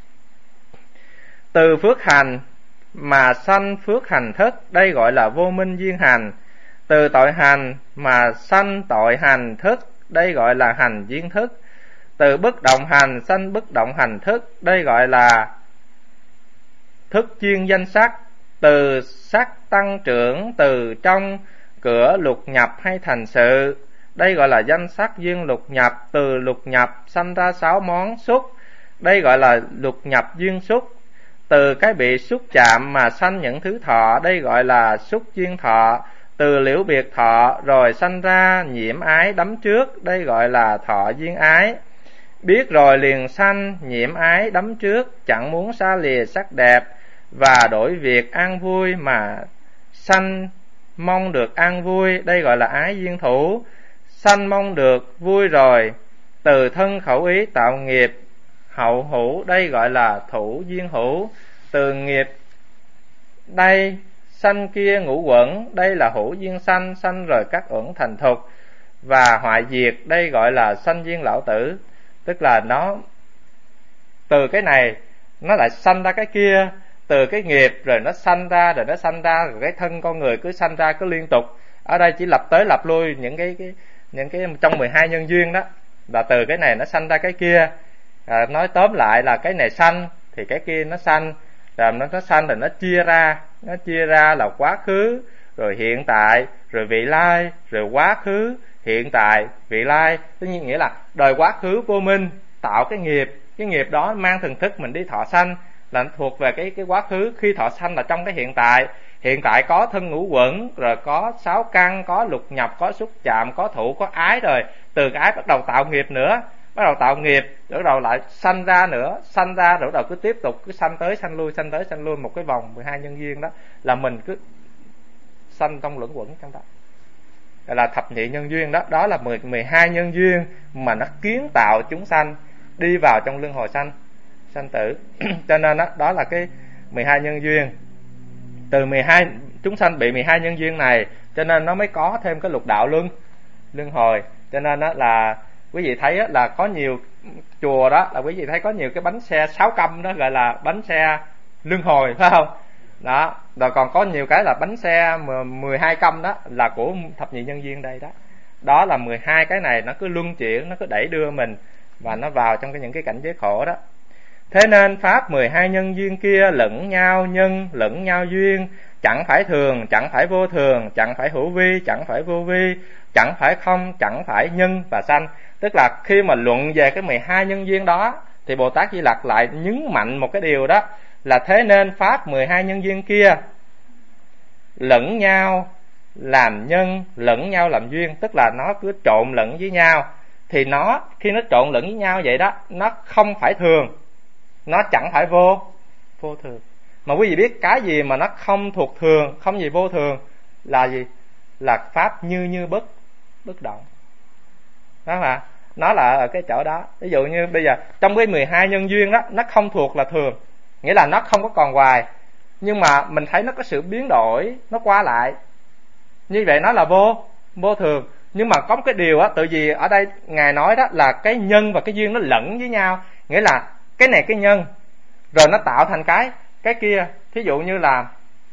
Từ phước hành mà sanh phước hành thức, đây gọi là vô minh duyên hành. Từ tội hành mà sanh tội hành thức, đây gọi là hành duyên thức. Từ bất động hành sanh bất động hành thức, đây gọi là thức chuyên danh sắc. Từ sắc tăng trưởng, từ trong cửa lục nhập hay thành sự, đây gọi là danh sắc duyên lục nhập. Từ lục nhập sanh ra 6 món xúc, đây gọi là lục nhập duyên xúc. Từ cái bị xúc chạm mà sanh những thứ thọ, đây gọi là xúc duyên thọ. Từ liễu biệt thọ rồi sanh ra nhiễm ái đắm trước, đây gọi là thọ duyên ái. Biết rồi liền sanh nhiễm ái đắm trước, chẳng muốn xa lìa sắc đẹp và đổi việc an vui mà sanh mong được an vui, đây gọi là ái duyên thủ. Sanh mong được vui rồi, từ thân khẩu ý tạo nghiệp hậu hữu, đây gọi là thủ duyên hữu. Từ nghiệp đây sanh kia ngũ quẩn, đây là hữu duyên sanh, sanh rồi các uẩn thành thục và hoại diệt, đây gọi là sanh duyên lão tử. Tức là nó từ cái này nó lại sanh ra cái kia, từ cái nghiệp rồi nó sanh ra, rồi nó sanh ra, rồi cái thân con người cứ sanh ra cứ liên tục. Ở đây chỉ lặp tới lặp lui những cái trong 12 nhân duyên đó, là từ cái này nó sanh ra cái kia. Nói tóm lại là cái này sanh thì cái kia nó sanh, rồi nó sanh rồi nó chia ra là quá khứ, rồi hiện tại, rồi vị lai, rồi quá khứ, hiện tại, vị lai. Tất nhiên nghĩa là đời quá khứ vô minh tạo cái nghiệp đó mang thần thức mình đi thọ sanh là thuộc về cái quá khứ. Khi thọ sanh là trong cái hiện tại có thân ngũ quẩn, rồi có 6 căn, có lục nhập, có xúc chạm, có thụ, có ái, rồi từ cái ái bắt đầu tạo nghiệp nữa, bắt đầu tạo nghiệp, rồi bắt đầu lại sanh ra nữa, sanh ra rồi bắt đầu cứ tiếp tục cứ sanh tới sanh lui, sanh tới sanh lui, một cái vòng 12 nhân duyên đó là mình cứ sanh trong luẩn quẩn trong đó. Đây là thập nhị nhân duyên đó, đó là 12 nhân duyên mà nó kiến tạo chúng sanh đi vào trong luân hồi sanh tử. Cho nên đó là cái 12 nhân duyên. Từ 12 chúng sanh bị 12 nhân duyên này, cho nên nó mới có thêm cái lục đạo luân hồi. Cho nên là quý vị thấy là có nhiều chùa đó, là quý vị thấy có nhiều cái bánh xe 6 căm đó gọi là bánh xe luân hồi, phải không? Đó, rồi còn có nhiều cái là bánh xe 12 căm đó là của thập nhị nhân duyên đây đó. Đó là 12 cái này nó cứ luân chuyển, nó cứ đẩy đưa mình và nó vào trong những cái cảnh giới khổ đó. Thế nên pháp 12 nhân duyên kia lẫn nhau nhân, lẫn nhau duyên, chẳng phải thường, chẳng phải vô thường, chẳng phải hữu vi, chẳng phải vô vi, chẳng phải không, chẳng phải nhân và sanh. Tức là khi mà luận về cái 12 nhân duyên đó thì Bồ Tát Di Lặc lại nhấn mạnh một cái điều đó, là thế nên pháp 12 nhân duyên kia lẫn nhau làm nhân lẫn nhau làm duyên, tức là nó cứ trộn lẫn với nhau. Thì nó khi nó trộn lẫn với nhau vậy đó, nó không phải thường, nó chẳng phải vô thường. Mà quý vị biết cái gì mà nó không thuộc thường, không gì vô thường là gì? Là pháp như bất động. Đó là nó là ở cái chỗ đó. Ví dụ như bây giờ trong cái 12 nhân duyên đó, nó không thuộc là thường, nghĩa là nó không có còn hoài, nhưng mà mình thấy nó có sự biến đổi, nó qua lại, như vậy nó là vô thường. Nhưng mà có một cái điều á, tự vì ở đây Ngài nói đó là cái nhân và cái duyên nó lẫn với nhau, nghĩa là cái này cái nhân rồi nó tạo thành cái kia. Thí dụ như là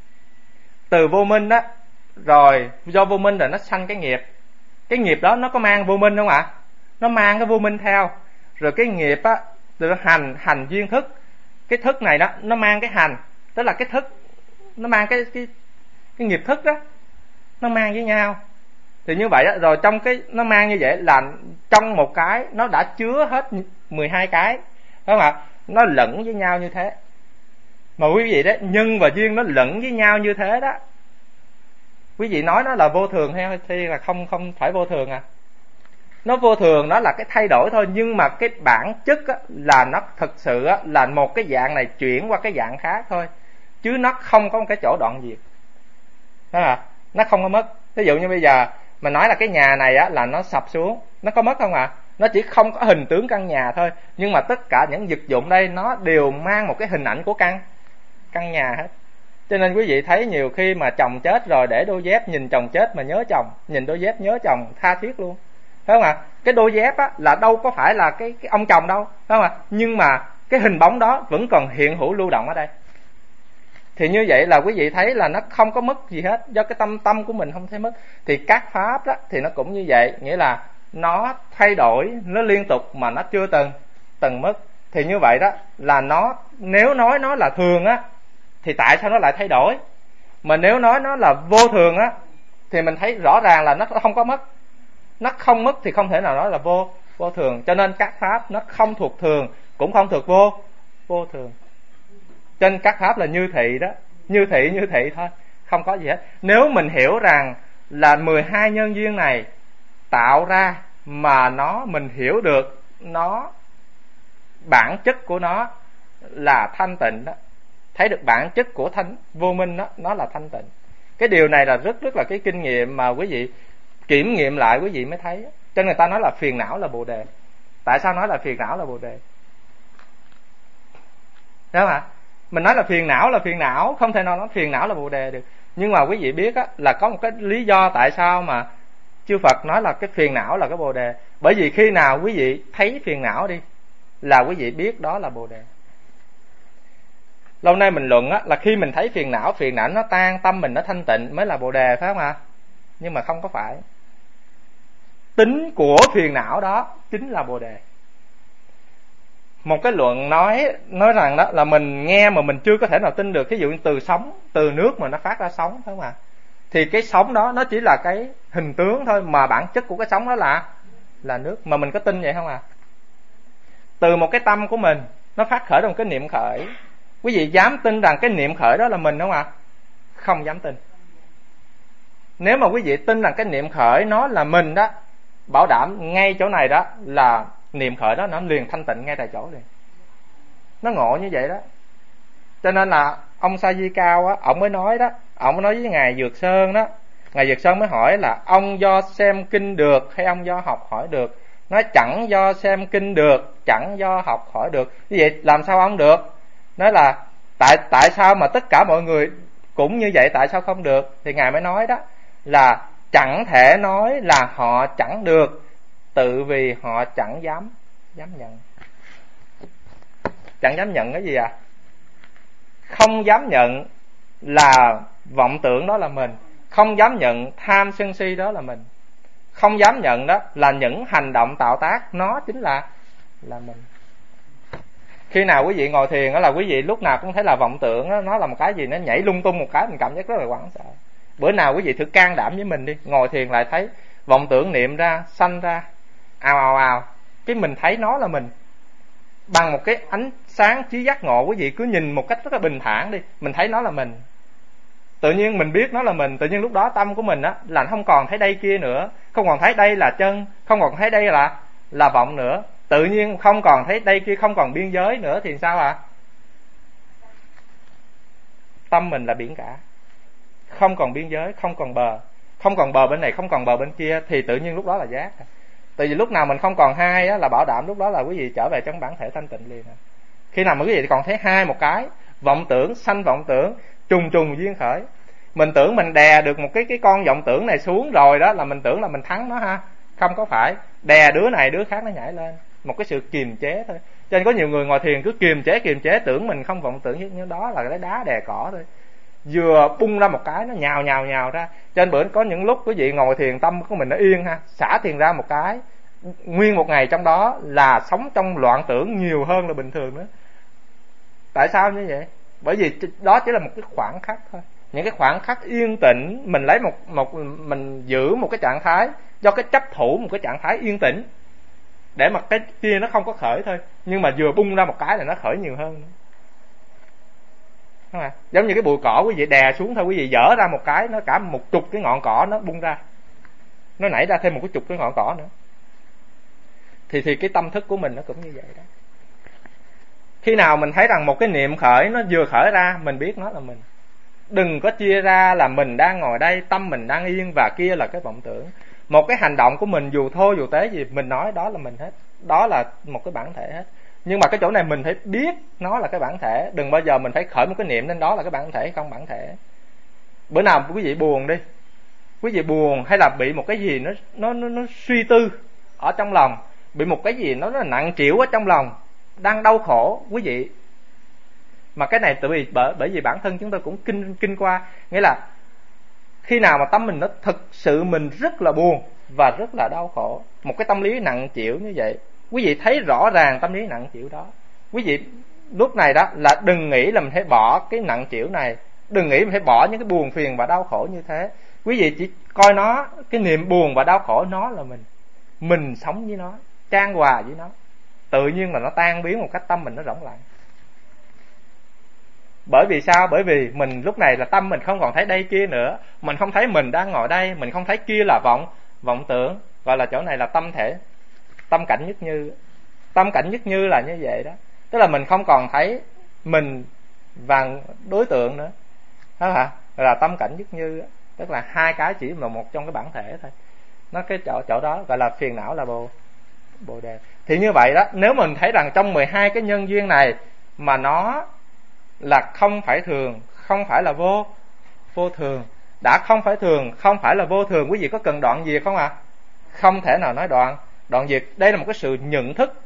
từ vô minh đó, rồi do vô minh rồi nó sanh cái nghiệp đó nó có mang vô minh không ạ? Nó mang cái vô minh theo. Rồi cái nghiệp á, từ hành duyên thức, cái thức này đó nó mang cái hành, tức là cái thức nó mang cái nghiệp thức đó, nó mang với nhau. Thì như vậy đó, rồi trong cái nó mang như vậy là trong một cái nó đã chứa hết 12 cái, đúng không ạ? Nó lẫn với nhau như thế. Mà quý vị đó, nhân và duyên nó lẫn với nhau như thế đó, quý vị nói nó là vô thường hay là không phải vô thường à? Nó vô thường, nó là cái thay đổi thôi, nhưng mà cái bản chất á, là nó thực sự á, là một cái dạng này chuyển qua cái dạng khác thôi, chứ nó không có một cái chỗ đoạn diệt. Đó là nó không có mất. Ví dụ như bây giờ mình nói là cái nhà này á, là nó sập xuống, nó có mất không ạ? Nó chỉ không có hình tướng căn nhà thôi, nhưng mà tất cả những vật dụng đây nó đều mang một cái hình ảnh của căn nhà hết. Cho nên quý vị thấy nhiều khi mà chồng chết rồi để đôi dép, nhìn chồng chết mà nhớ chồng, nhìn đôi dép nhớ chồng tha thiết luôn, phải không ạ? Cái đôi dép á là đâu có phải là cái ông chồng đâu, phải không ạ? Nhưng mà cái hình bóng đó vẫn còn hiện hữu lưu động ở đây. Thì như vậy là quý vị thấy là nó không có mất gì hết, do cái tâm của mình không thấy mất. Thì các pháp đó thì nó cũng như vậy, nghĩa là nó thay đổi, nó liên tục mà nó chưa từng mất. Thì như vậy đó là nó, nếu nói nó là thường á thì tại sao nó lại thay đổi? Mà nếu nói nó là vô thường á thì mình thấy rõ ràng là nó không có mất. Nó không mất thì không thể nào nói là vô thường. Cho nên các pháp nó không thuộc thường, cũng không thuộc vô thường. Cho nên các pháp là như thị đó, như thị thôi, không có gì hết. Nếu mình hiểu rằng là 12 nhân duyên này tạo ra, mà mình hiểu được nó, bản chất của nó là thanh tịnh đó, thấy được bản chất của vô minh đó, nó là thanh tịnh. Cái điều này là rất là cái kinh nghiệm mà quý vị kiểm nghiệm lại quý vị mới thấy. Cho nên người ta nói là phiền não là bồ đề. Tại sao nói là phiền não là bồ đề? Đúng không ạ? Mình nói là phiền não, không thể nào nói phiền não là bồ đề được. Nhưng mà quý vị biết á, là có một cái lý do tại sao mà chư Phật nói là cái phiền não là cái bồ đề. Bởi vì khi nào quý vị thấy phiền não đi là quý vị biết đó là bồ đề. Lâu nay mình luận á, là khi mình thấy phiền não nó tan, tâm mình nó thanh tịnh mới là bồ đề, phải không ạ? Nhưng mà không có phải. Tính của phiền não đó chính là bồ đề. Một cái luận nói rằng đó là mình nghe mà mình chưa có thể nào tin được. Ví dụ như từ sóng, từ nước mà nó phát ra sóng, phải không ạ? Thì cái sóng đó nó chỉ là cái hình tướng thôi, mà bản chất của cái sóng đó là nước. Mà mình có tin vậy không ạ? Từ một cái tâm của mình nó phát khởi trong cái niệm khởi, quý vị dám tin rằng cái niệm khởi đó là mình không ạ? Không dám tin. Nếu mà quý vị tin rằng cái niệm khởi nó là mình đó, bảo đảm ngay chỗ này đó là niệm khởi đó nó liền thanh tịnh ngay tại chỗ liền. Nó ngộ như vậy đó. Cho nên là ông Sa Di Cao á, ông mới nói đó, ông nói với Ngài Dược Sơn đó. Ngài Dược Sơn mới hỏi là ông do xem kinh được hay ông do học hỏi được? Nói chẳng do xem kinh được, chẳng do học hỏi được. Như vậy làm sao ông được? Nói là tại sao mà tất cả mọi người cũng như vậy, tại sao không được? Thì Ngài mới nói đó là chẳng thể nói là họ chẳng được, tự vì họ chẳng dám nhận. Chẳng dám nhận cái gì à? Không dám nhận là vọng tưởng đó là mình, không dám nhận tham sân si đó là mình, không dám nhận đó là những hành động tạo tác nó chính là mình. Khi nào quý vị ngồi thiền đó là quý vị lúc nào cũng thấy là vọng tưởng đó, nó là một cái gì nó nhảy lung tung một cái, mình cảm giác rất là hoảng sợ. Bữa nào quý vị thử can đảm với mình đi, ngồi thiền lại thấy vọng tưởng niệm ra, sanh ra, ào, cái mình thấy nó là mình. Bằng một cái ánh sáng trí giác ngộ, quý vị cứ nhìn một cách rất là bình thản đi, mình thấy nó là mình. Tự nhiên mình biết nó là mình, tự nhiên lúc đó tâm của mình á là không còn thấy đây kia nữa, không còn thấy đây là chân, không còn thấy đây là vọng nữa. Tự nhiên không còn thấy đây kia, không còn biên giới nữa thì sao ạ? Tâm mình là biển cả, không còn biên giới, không còn bờ, không còn bờ bên này, không còn bờ bên kia, thì tự nhiên lúc đó là giác. Tại vì lúc nào mình không còn hai á, là bảo đảm lúc đó là quý vị trở về trong bản thể thanh tịnh liền. Khi nào mà quý vị còn thấy hai một cái, vọng tưởng sanh vọng tưởng, trùng trùng duyên khởi. Mình tưởng mình đè được một cái con vọng tưởng này xuống rồi đó, là mình tưởng là mình thắng nó ha. Không có phải, đè đứa này đứa khác nó nhảy lên, một cái sự kiềm chế thôi. Cho nên có nhiều người ngồi thiền cứ kiềm chế, tưởng mình không vọng tưởng, như đó là cái đá đè cỏ thôi. Vừa bung ra một cái nó nhào ra. Cho nên bữa có những lúc quý vị ngồi thiền tâm của mình nó yên ha, xả thiền ra một cái, nguyên một ngày trong đó là sống trong loạn tưởng nhiều hơn là bình thường nữa. Tại sao như vậy? Bởi vì đó chỉ là một cái khoảng khắc thôi. Những cái khoảng khắc yên tĩnh, mình lấy mình giữ một cái trạng thái, do cái chấp thủ một cái trạng thái yên tĩnh để mà cái kia nó không có khởi thôi. Nhưng mà vừa bung ra một cái là nó khởi nhiều hơn nữa. Đúng không? Giống như cái bụi cỏ quý vị đè xuống thôi, quý vị dở ra một cái, nó cả một chục cái ngọn cỏ nó bung ra, nó nảy ra thêm một cái chục cái ngọn cỏ nữa. Thì cái tâm thức của mình nó cũng như vậy đó. Khi nào mình thấy rằng một cái niệm khởi nó vừa khởi ra, mình biết nó là mình. Đừng có chia ra là mình đang ngồi đây, tâm mình đang yên và kia là cái vọng tưởng. Một cái hành động của mình dù thô dù tế gì, mình nói đó là mình hết, đó là một cái bản thể hết. Nhưng mà cái chỗ này mình phải biết nó là cái bản thể. Đừng bao giờ mình phải khởi một cái niệm nên đó là cái bản thể, không bản thể. Bữa nào quý vị buồn đi, quý vị buồn hay là bị một cái gì nó suy tư ở trong lòng, bị một cái gì nó nặng trĩu ở trong lòng, đang đau khổ quý vị. Mà cái này bởi vì bản thân chúng tôi cũng kinh qua, nghĩa là khi nào mà tâm mình nó thực sự mình rất là buồn và rất là đau khổ, một cái tâm lý nặng trĩu như vậy, quý vị thấy rõ ràng tâm lý nặng trĩu đó, quý vị lúc này đó là đừng nghĩ là mình phải bỏ cái nặng trĩu này, đừng nghĩ mình phải bỏ những cái buồn phiền và đau khổ như thế. Quý vị chỉ coi nó, cái niệm buồn và đau khổ nó là mình sống với nó, chan hòa với nó, tự nhiên là nó tan biến một cách tâm mình nó rỗng lặng. Bởi vì sao? Bởi vì mình lúc này là tâm mình không còn thấy đây kia nữa, mình không thấy mình đang ngồi đây, mình không thấy kia là vọng tưởng, gọi là chỗ này là tâm thể, tâm cảnh nhất như. Tâm cảnh nhất như là như vậy đó, tức là mình không còn thấy mình và đối tượng nữa, đó hả? Là tâm cảnh nhất như, tức là hai cái chỉ là một trong cái bản thể thôi. Nó cái chỗ đó gọi là phiền não là bồ đề. Thì như vậy đó, nếu mình thấy rằng trong 12 cái nhân duyên này mà nó là không phải thường, không phải là vô thường, đã không phải thường, không phải là vô thường, quý vị có cần đoạn diệt không ạ? Không thể nào nói đoạn diệt. Đây là một cái sự nhận thức,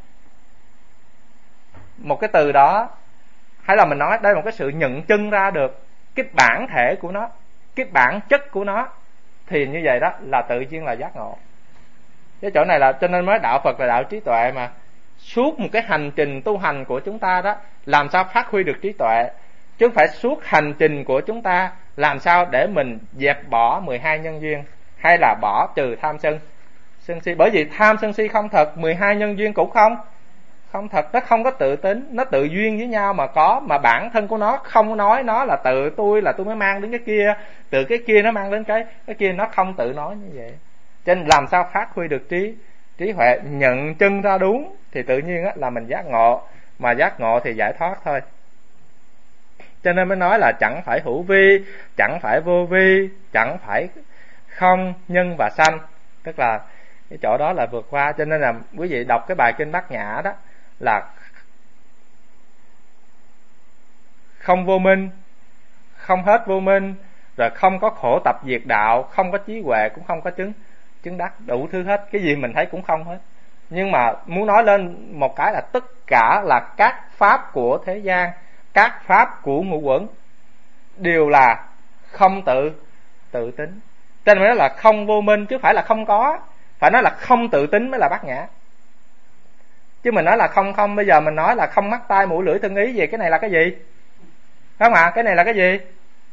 một cái từ đó, hay là mình nói đây là một cái sự nhận chân ra được cái bản thể của nó, cái bản chất của nó, thì như vậy đó là tự nhiên là giác ngộ. Cái chỗ này là cho nên mới đạo Phật là đạo trí tuệ mà. Suốt một cái hành trình tu hành của chúng ta đó, làm sao phát huy được trí tuệ, chứ không phải suốt hành trình của chúng ta làm sao để mình dẹp bỏ 12 nhân duyên, hay là bỏ trừ tham sân si. Bởi vì tham sân si không thật, 12 nhân duyên cũng không thật, nó không có tự tính, nó tự duyên với nhau mà có, mà bản thân của nó không nói nó là tự tôi mới mang đến cái kia, từ cái kia nó mang đến cái kia, nó không tự nói như vậy. Cho nên làm sao phát huy được trí huệ, nhận chân ra đúng thì tự nhiên là mình giác ngộ, mà giác ngộ thì giải thoát thôi. Cho nên mới nói là chẳng phải hữu vi, chẳng phải vô vi, chẳng phải không nhân và sanh, tức là cái chỗ đó là vượt qua. Cho nên là quý vị đọc cái bài kinh Bát Nhã đó là không vô minh, không hết vô minh, rồi không có khổ tập diệt đạo, không có trí huệ, cũng không có chứng đắc, đủ thứ hết, cái gì mình thấy cũng không hết. Nhưng mà muốn nói lên một cái là tất cả là các pháp của thế gian, các pháp của ngũ uẩn đều là không tự tính. Cho nên nói là không vô minh chứ phải là không có, phải nói là không tự tính mới là Bát Nhã. Chứ mình nói là không, bây giờ mình nói là không mắt tai mũi lưỡi thân ý gì, cái này là cái gì? Phải không ạ? Cái này là cái gì?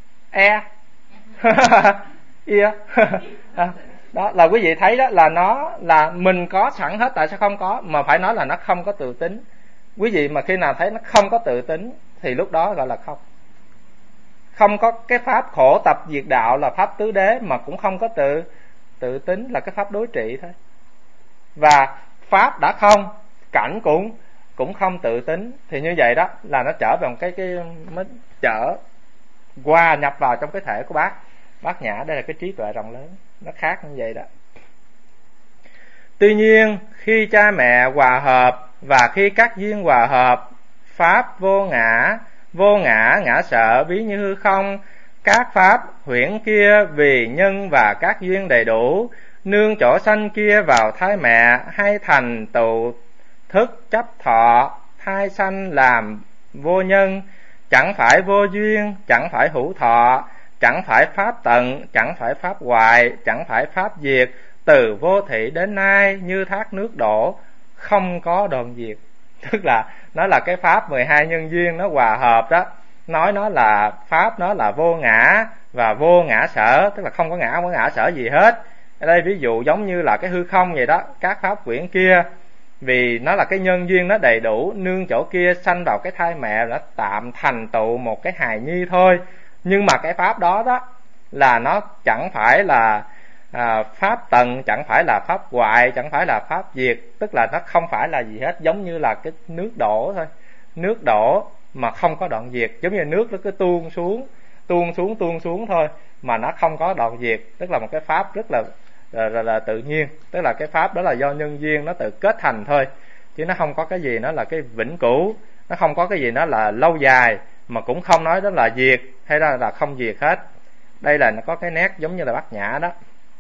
Đó là quý vị thấy đó, là nó là mình có sẵn hết, tại sao không có? Mà phải nói là nó không có tự tính. Quý vị mà khi nào thấy nó không có tự tính thì lúc đó gọi là không có cái pháp khổ tập diệt đạo là pháp tứ đế, mà cũng không có tự tính là cái pháp đối trị thôi. Và pháp đã không, cảnh cũng không tự tính, thì như vậy đó là nó trở về một cái mới trở qua nhập vào trong cái thể của bát nhã. Đây là cái trí tuệ rộng lớn, nó khác như vậy đó. Tuy nhiên khi cha mẹ hòa hợp và khi các duyên hòa hợp, pháp vô ngã ngã sợ ví như hư không, các pháp huyễn kia vì nhân và các duyên đầy đủ, nương chỗ sanh kia vào thai mẹ, hay thành tựu thức chấp thọ, thai sanh làm vô nhân, chẳng phải vô duyên, chẳng phải hữu thọ, chẳng phải pháp tận, chẳng phải pháp hoại, chẳng phải pháp diệt, từ vô thị đến nay như thác nước đổ, không có đoạn diệt. Tức là nó là cái pháp 12 nhân duyên nó hòa hợp đó, nói nó là pháp, nó là vô ngã và vô ngã sở, tức là không có ngã, không có ngã sở gì hết. Ở đây ví dụ giống như là cái hư không vậy đó, các pháp quyển kia vì nó là cái nhân duyên nó đầy đủ, nương chỗ kia sanh vào cái thai mẹ, nó tạm thành tựu một cái hài nhi thôi. Nhưng mà cái pháp đó đó là nó chẳng phải là pháp tận, chẳng phải là pháp hoại, chẳng phải là pháp diệt, tức là nó không phải là gì hết, giống như là cái nước đổ thôi. Nước đổ mà không có đoạn diệt, giống như nước nó cứ tuôn xuống thôi, mà nó không có đoạn diệt, tức là một cái pháp rất là tự nhiên. Tức là cái pháp đó là do nhân duyên nó tự kết thành thôi, chứ nó không có cái gì nó là cái vĩnh cửu, nó không có cái gì nó là lâu dài, mà cũng không nói đó là diệt hay là không diệt hết. Đây là nó có cái nét giống như là bát nhã đó.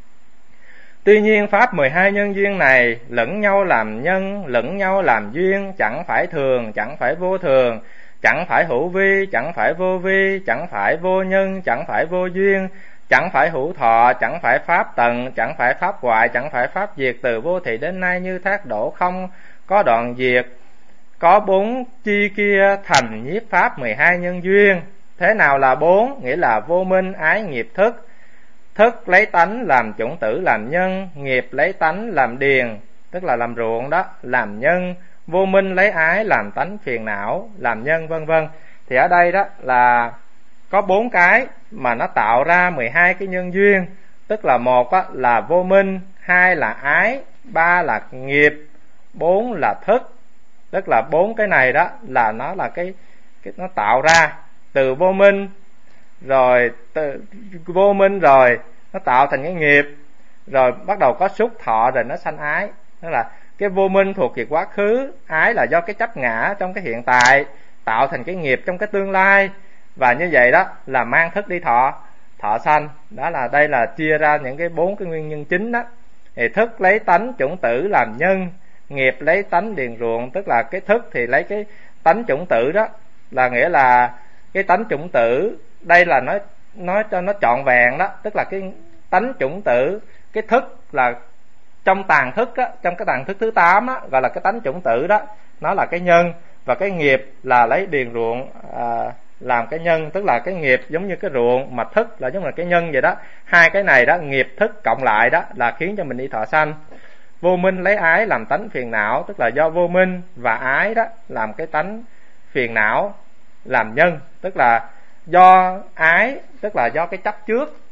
Tuy nhiên pháp 12 nhân duyên này lẫn nhau làm nhân, lẫn nhau làm duyên, chẳng phải thường, chẳng phải vô thường, chẳng phải hữu vi, chẳng phải vô vi, chẳng phải vô nhân, chẳng phải vô duyên, chẳng phải hữu thọ, chẳng phải pháp tận, chẳng phải pháp hoại, chẳng phải pháp diệt, từ vô thị đến nay như thác đổ, không có đoạn diệt. Có 4 chi kia thành nhiếp pháp 12 nhân duyên. Thế nào là 4? Nghĩa là vô minh, ái, nghiệp, thức. Thức lấy tánh làm chủng tử làm nhân, nghiệp lấy tánh làm điền, tức là làm ruộng đó, làm nhân, vô minh lấy ái làm tánh phiền não, làm nhân, vân vân. Thì ở đây đó là có 4 cái mà nó tạo ra 12 cái nhân duyên. Tức là 1 là vô minh, 2 là ái, 3 là nghiệp, 4 là thức. Tức là 4 cái này đó là nó là cái nó tạo ra từ vô minh, rồi vô minh rồi nó tạo thành cái nghiệp, rồi bắt đầu có xúc thọ, rồi nó sanh ái. Đó là cái vô minh thuộc về quá khứ, ái là do cái chấp ngã trong cái hiện tại tạo thành cái nghiệp trong cái tương lai, và như vậy đó là mang thức đi thọ sanh. Đó là đây là chia ra những cái 4 cái nguyên nhân chính đó. Thì thức lấy tánh chủng tử làm nhân, nghiệp lấy tánh điền ruộng, tức là cái thức thì lấy cái tánh chủng tử đó, là nghĩa là cái tánh chủng tử đây là nói cho nó trọn vẹn đó, tức là cái tánh chủng tử. Cái thức là trong tàn thức á, trong cái tàn thức thứ 8 á, gọi là cái tánh chủng tử đó, nó là cái nhân, và cái nghiệp là lấy điền ruộng làm cái nhân, tức là cái nghiệp giống như cái ruộng, mà thức là giống như cái nhân vậy đó. Hai cái này đó, nghiệp thức cộng lại đó là khiến cho mình đi thọ sanh. Vô minh lấy ái làm tánh phiền não, tức là do vô minh và ái đó làm cái tánh phiền não làm nhân, tức là do ái, tức là do cái chấp trước,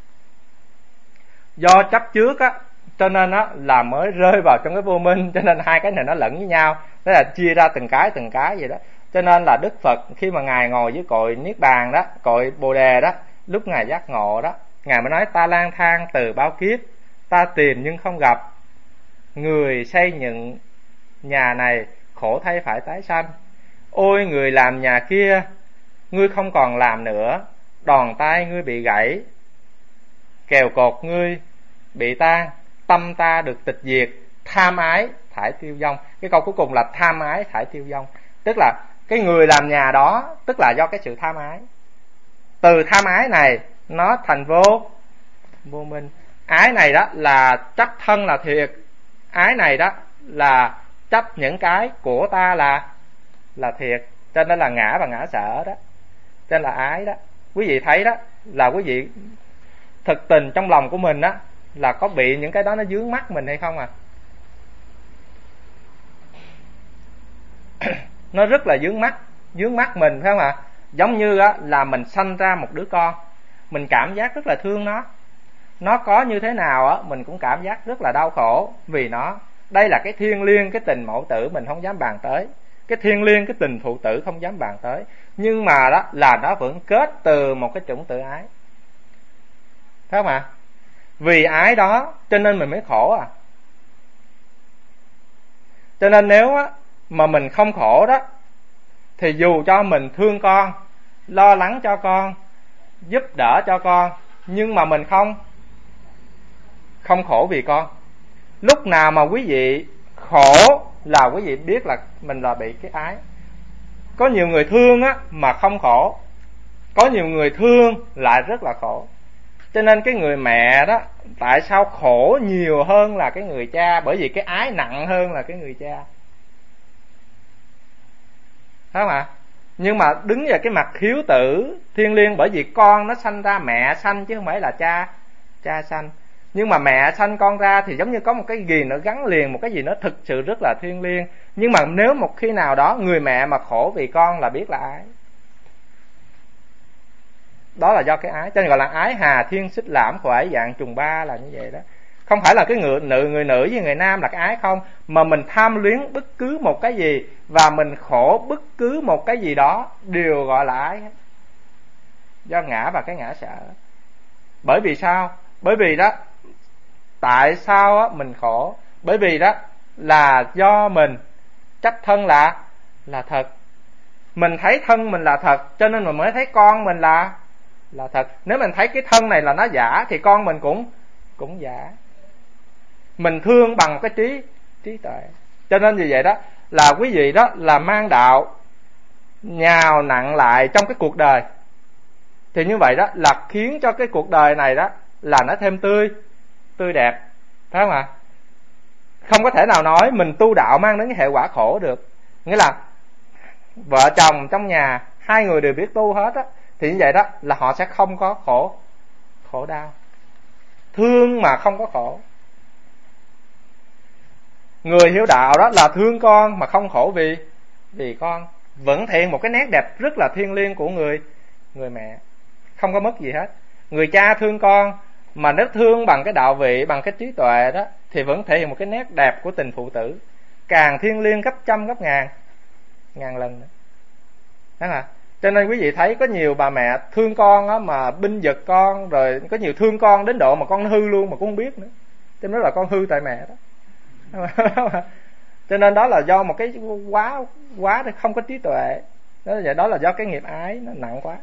do chấp trước á, cho nên á là mới rơi vào trong cái vô minh, cho nên hai cái này nó lẫn với nhau, tức là chia ra từng cái vậy đó. Cho nên là Đức Phật khi mà ngài ngồi dưới cội niết bàn đó, cội bồ đề đó, lúc ngài giác ngộ đó, ngài mới nói: ta lang thang từ bao kiếp, ta tìm nhưng không gặp, người xây dựng nhà này khổ thay phải tái sanh. Ôi người làm nhà kia, ngươi không còn làm nữa, đòn tay ngươi bị gãy, kèo cột ngươi bị tan, tâm ta được tịch diệt, tham ái thải tiêu vong. Cái câu cuối cùng là tham ái thải tiêu vong, tức là cái người làm nhà đó tức là do cái sự tham ái. Từ tham ái này nó thành vô minh. Ái này đó là chấp thân là thiệt, ái này đó là chấp những cái của ta là thiệt, cho nên là ngã và ngã sở đó, cho nên là ái đó. Quý vị thấy đó là quý vị thực tình trong lòng của mình đó là có bị những cái đó nó vướng mắc mình hay không à? Nó rất là vướng mắc mình, phải không ạ? Giống như á, là mình sanh ra một đứa con, mình cảm giác rất là thương nó có như thế nào á, mình cũng cảm giác rất là đau khổ vì nó. Đây là cái thiêng liêng, cái tình mẫu tử mình không dám bàn tới, cái thiêng liêng, cái tình phụ tử không dám bàn tới. Nhưng mà đó là nó vẫn kết từ một cái chủng tử ái, thấy không ạ? Vì ái đó cho nên mình mới khổ à. Cho nên nếu á, mà mình không khổ đó, thì dù cho mình thương con, lo lắng cho con, giúp đỡ cho con, nhưng mà mình không khổ vì con. Lúc nào mà quý vị khổ là quý vị biết là mình là bị cái ái. Có nhiều người thương á mà không khổ, có nhiều người thương lại rất là khổ. Cho nên cái người mẹ đó tại sao khổ nhiều hơn là cái người cha? Bởi vì cái ái nặng hơn là cái người cha, thấy không ạ? Nhưng mà đứng về cái mặt hiếu tử thiêng liêng, bởi vì con nó sanh ra mẹ sanh chứ không phải là cha sanh. Nhưng mà mẹ sanh con ra thì giống như có một cái gì nữa gắn liền, một cái gì nó thực sự rất là thiêng liêng. Nhưng mà nếu một khi nào đó người mẹ mà khổ vì con là biết là ái. Đó là do cái ái, cho nên gọi là ái hà thiên xích lãm khoải dạng trùng ba, là như vậy đó. Không phải là cái người nữ với người nam là cái ái không, mà mình tham luyến bất cứ một cái gì và mình khổ bất cứ một cái gì đó đều gọi là ái hết. Do ngã và cái ngã sợ. Bởi vì sao? Bởi vì đó, tại sao á mình khổ? Bởi vì đó là do mình chấp thân là thật. Mình thấy thân mình là thật, cho nên mình mới thấy con mình là thật. Nếu mình thấy cái thân này là nó giả thì con mình cũng giả. Mình thương bằng cái trí tuệ. Cho nên vì vậy đó là quý vị đó là mang đạo nhào nặng lại trong cái cuộc đời, thì như vậy đó là khiến cho cái cuộc đời này đó là nó thêm tươi đẹp, phải không ạ? Không có thể nào nói mình tu đạo mang đến cái hệ quả khổ được. Nghĩa là vợ chồng trong nhà hai người đều biết tu hết á, thì như vậy đó là họ sẽ không có khổ đau. Thương mà không có khổ. Người hiếu đạo đó là thương con mà không khổ vì con, vẫn hiện một cái nét đẹp rất là thiêng liêng của người mẹ, không có mất gì hết. Người cha thương con mà nếu thương bằng cái đạo vị, bằng cái trí tuệ đó, thì vẫn thể hiện một cái nét đẹp của tình phụ tử, càng thiêng liêng gấp trăm gấp ngàn lần nữa. Đó là cho nên quý vị thấy có nhiều bà mẹ thương con á mà binh vực con, rồi có nhiều thương con đến độ mà con nó hư luôn mà cũng không biết nữa. Cho nên đó là con hư tại mẹ đó. Cho nên đó là do một cái quá không có trí tuệ. Đó là do cái nghiệp ái nó nặng quá.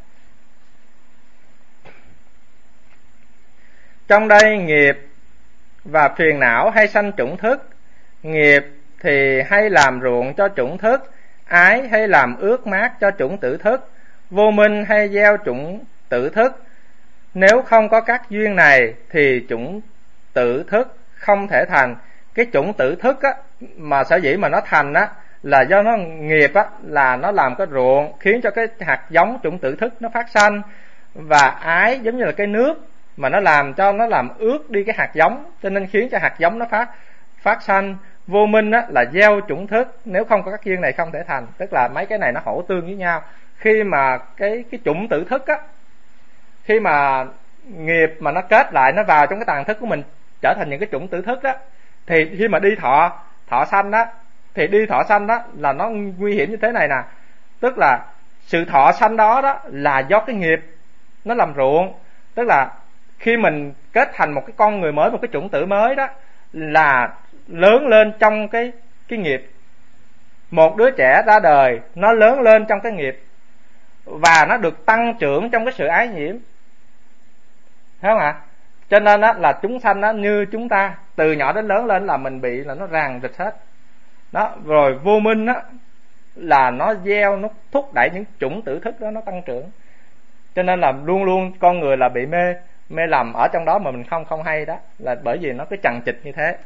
Trong đây nghiệp và phiền não hay sanh chủng thức. Nghiệp thì hay làm ruộng cho chủng thức, ái hay làm ướt mát cho chủng tử thức, vô minh hay gieo chủng tử thức. Nếu không có các duyên này thì chủng tử thức không thể thành. Cái chủng tử thức á, mà sở dĩ mà nó thành á, là do nó nghiệp á, là nó làm cái ruộng khiến cho cái hạt giống chủng tử thức nó phát sanh. Và ái giống như là cái nước mà nó làm ướt đi cái hạt giống, cho nên khiến cho hạt giống nó phát sanh. Vô minh á, là gieo chủng thức, nếu không có các duyên này không thể thành. Tức là mấy cái này nó hỗ tương với nhau. Khi mà cái chủng tử thức á, khi mà nghiệp mà nó kết lại, nó vào trong cái tàn thức của mình trở thành những cái chủng tử thức đó, thì khi mà đi thọ sanh đó, thì đi thọ sanh đó là nó nguy hiểm như thế này nè. Tức là sự thọ sanh đó là do cái nghiệp nó làm ruộng. Tức là khi mình kết thành một cái con người mới, một cái chủng tử mới đó, là lớn lên trong cái nghiệp. Một đứa trẻ ra đời nó lớn lên trong cái nghiệp, và nó được tăng trưởng trong cái sự ái nhiễm, thấy không ạ? Cho nên đó là chúng sanh đó, như chúng ta từ nhỏ đến lớn lên là mình bị là nó ràng rịch hết đó. Rồi vô minh đó là nó gieo, nó thúc đẩy những chủng tử thức đó nó tăng trưởng. Cho nên là luôn luôn con người là bị mê lầm ở trong đó mà mình không hay đó, là bởi vì nó cứ chằng chịt như thế.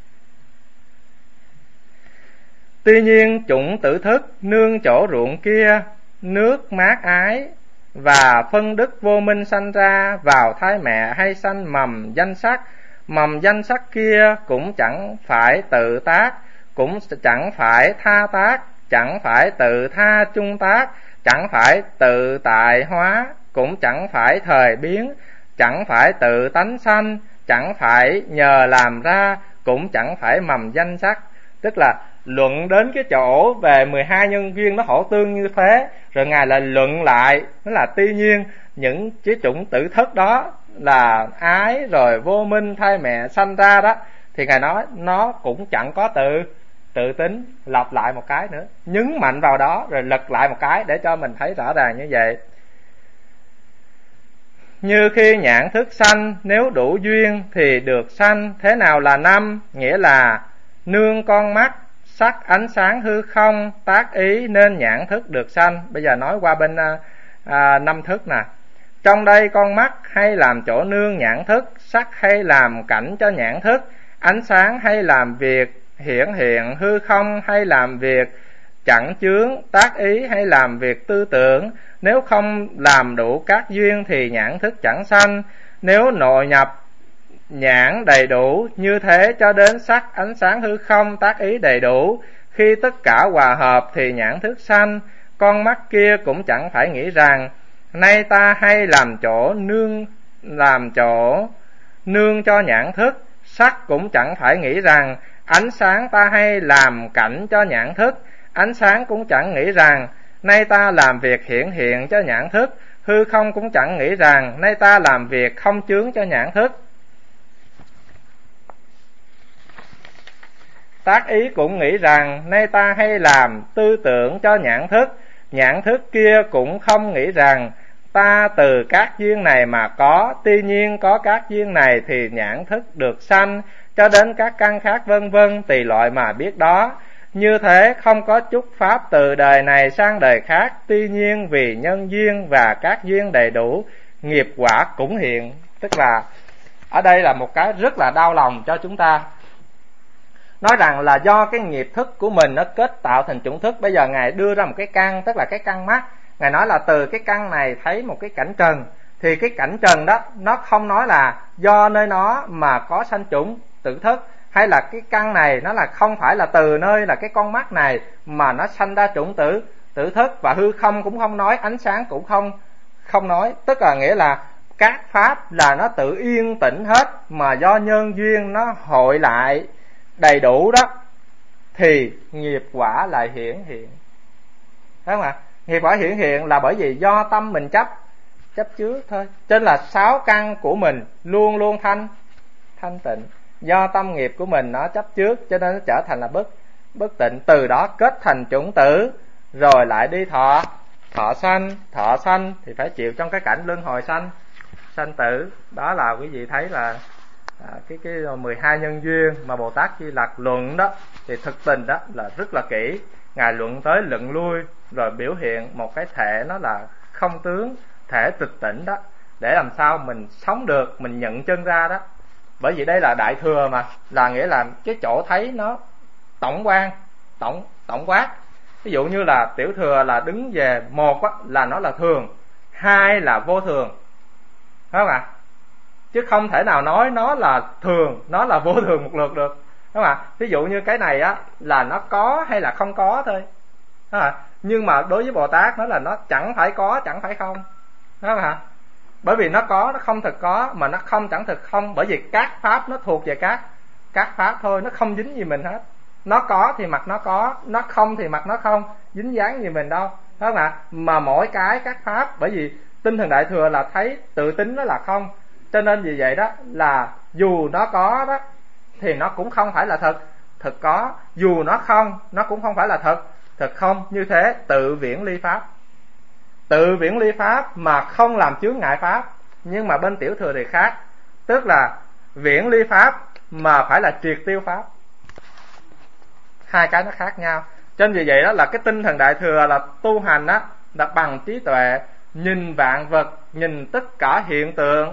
Tuy nhiên chủng tử thức nương chỗ ruộng kia, nước mát ái và phân đức vô minh sanh ra vào thai mẹ hay sanh mầm danh sắc. Mầm danh sắc kia cũng chẳng phải tự tác, cũng chẳng phải tha tác, chẳng phải tự tha chung tác, chẳng phải tự tại hóa, cũng chẳng phải thời biến, chẳng phải tự tánh sanh, chẳng phải nhờ làm ra, cũng chẳng phải mầm danh sắc. Tức là luận đến cái chỗ về 12 nhân duyên nó hỗ tương như thế, rồi Ngài lại luận lại, nó là tuy nhiên những cái chủng tử thức đó là ái rồi vô minh thai mẹ sanh ra đó, thì Ngài nói nó cũng chẳng có tự tính. Lặp lại một cái nữa, nhấn mạnh vào đó rồi lật lại một cái để cho mình thấy rõ ràng như vậy. Như khi nhãn thức sanh, nếu đủ duyên thì được sanh. Thế nào là năm? Nghĩa là nương con mắt, sắc ánh sáng hư không, tác ý nên nhãn thức được sanh. Bây giờ nói qua bên năm thức nè. Trong đây con mắt hay làm chỗ nương nhãn thức, sắc hay làm cảnh cho nhãn thức, ánh sáng hay làm việc hiển hiện, hư không hay làm việc chẳng chướng, tác ý hay làm việc tư tưởng. Nếu không làm đủ các duyên thì nhãn thức chẳng sanh. Nếu nội nhập nhãn đầy đủ như thế cho đến sắc ánh sáng hư không tác ý đầy đủ, khi tất cả hòa hợp thì nhãn thức sanh. Con mắt kia cũng chẳng phải nghĩ rằng nay ta hay làm chỗ nương cho nhãn thức, sắc cũng chẳng phải nghĩ rằng ánh sáng ta hay làm cảnh cho nhãn thức, ánh sáng cũng chẳng nghĩ rằng nay ta làm việc hiển hiện cho nhãn thức, hư không cũng chẳng nghĩ rằng nay ta làm việc không chướng cho nhãn thức. Tác ý cũng nghĩ rằng nay ta hay làm tư tưởng cho nhãn thức kia cũng không nghĩ rằng ta từ các duyên này mà có, tuy nhiên có các duyên này thì nhãn thức được sanh, cho đến các căn khác vân vân tùy loại mà biết đó. Như thế không có chút pháp từ đời này sang đời khác, tuy nhiên vì nhân duyên và các duyên đầy đủ, nghiệp quả cũng hiện. Tức là ở đây là một cái rất là đau lòng cho chúng ta. Nói rằng là do cái nghiệp thức của mình nó kết tạo thành chủng thức. Bây giờ Ngài đưa ra một cái căn, tức là cái căn mắt. Ngài nói là từ cái căn này thấy một cái cảnh trần, thì cái cảnh trần đó nó không nói là do nơi nó mà có sanh chủng tử thức, hay là cái căn này nó là không phải là từ nơi là cái con mắt này mà nó sanh ra chủng tử thức, và hư không cũng không nói, ánh sáng cũng không nói. Tức là nghĩa là các pháp là nó tự yên tĩnh hết, mà do nhân duyên nó hội lại đầy đủ đó thì nghiệp quả lại hiển hiện. Thấy không ạ? Nghiệp quả hiển hiện là bởi vì do tâm mình chấp trước thôi. Cho nên là 6 căn của mình luôn luôn thanh tịnh. Do tâm nghiệp của mình nó chấp trước cho nên nó trở thành là bất tịnh. Từ đó kết thành chủng tử, rồi lại đi thọ sanh thì phải chịu trong cái cảnh luân hồi sanh tử. Đó là quý vị thấy là cái 12 nhân duyên mà Bồ Tát Di Lặc luận đó, thì thực tình đó là rất là kỹ. Ngài luận tới luận lui, rồi biểu hiện một cái thể nó là không tướng, thể tịch tỉnh đó, để làm sao mình sống được, mình nhận chân ra đó. Bởi vì đây là đại thừa mà, là nghĩa là cái chỗ thấy nó tổng quan, tổng quát. Ví dụ như là tiểu thừa là đứng về một á, là nó là thường, hai là vô thường, phải không ạ? Chứ không thể nào nói nó là thường, nó là vô thường một lượt được, đúng không ạ? Ví dụ như cái này á là nó có hay là không có thôi, đúng không ạ? Nhưng mà đối với Bồ Tát nó là nó chẳng phải có, chẳng phải không, đúng không ạ? Bởi vì nó có, nó không thực có, mà nó không chẳng thực không. Bởi vì các pháp nó thuộc về các pháp thôi, nó không dính gì mình hết. Nó có thì mặt nó có, nó không thì mặt nó không, dính dáng gì mình đâu, đúng không ạ? Mà mỗi cái các pháp, bởi vì tinh thần đại thừa là thấy tự tính nó là không, cho nên vì vậy đó là dù nó có đó thì nó cũng không phải là thực có, dù nó không, nó cũng không phải là thực không. Như thế tự viễn ly pháp mà không làm chướng ngại pháp. Nhưng mà bên tiểu thừa thì khác, tức là viễn ly pháp mà phải là triệt tiêu pháp. Hai cái nó khác nhau. Cho nên vì vậy đó là cái tinh thần đại thừa là tu hành á, là bằng trí tuệ, nhìn vạn vật, nhìn tất cả hiện tượng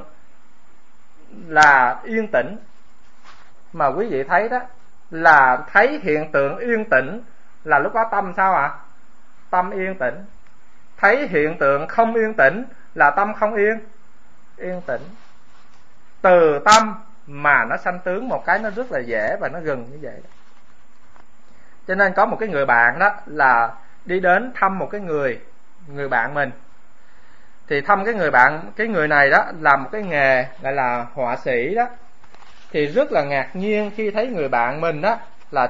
là yên tĩnh. Mà quý vị thấy đó, là thấy hiện tượng yên tĩnh là lúc đó tâm sao ạ? Tâm yên tĩnh. Thấy hiện tượng không yên tĩnh là tâm không yên tĩnh. Từ tâm mà nó sanh tướng một cái nó rất là dễ và nó gần như vậy. Cho nên có một cái người bạn đó là đi đến thăm một cái người người bạn mình. Thì thăm cái người này đó làm một cái nghề gọi là họa sĩ đó, thì rất là ngạc nhiên khi thấy người bạn mình đó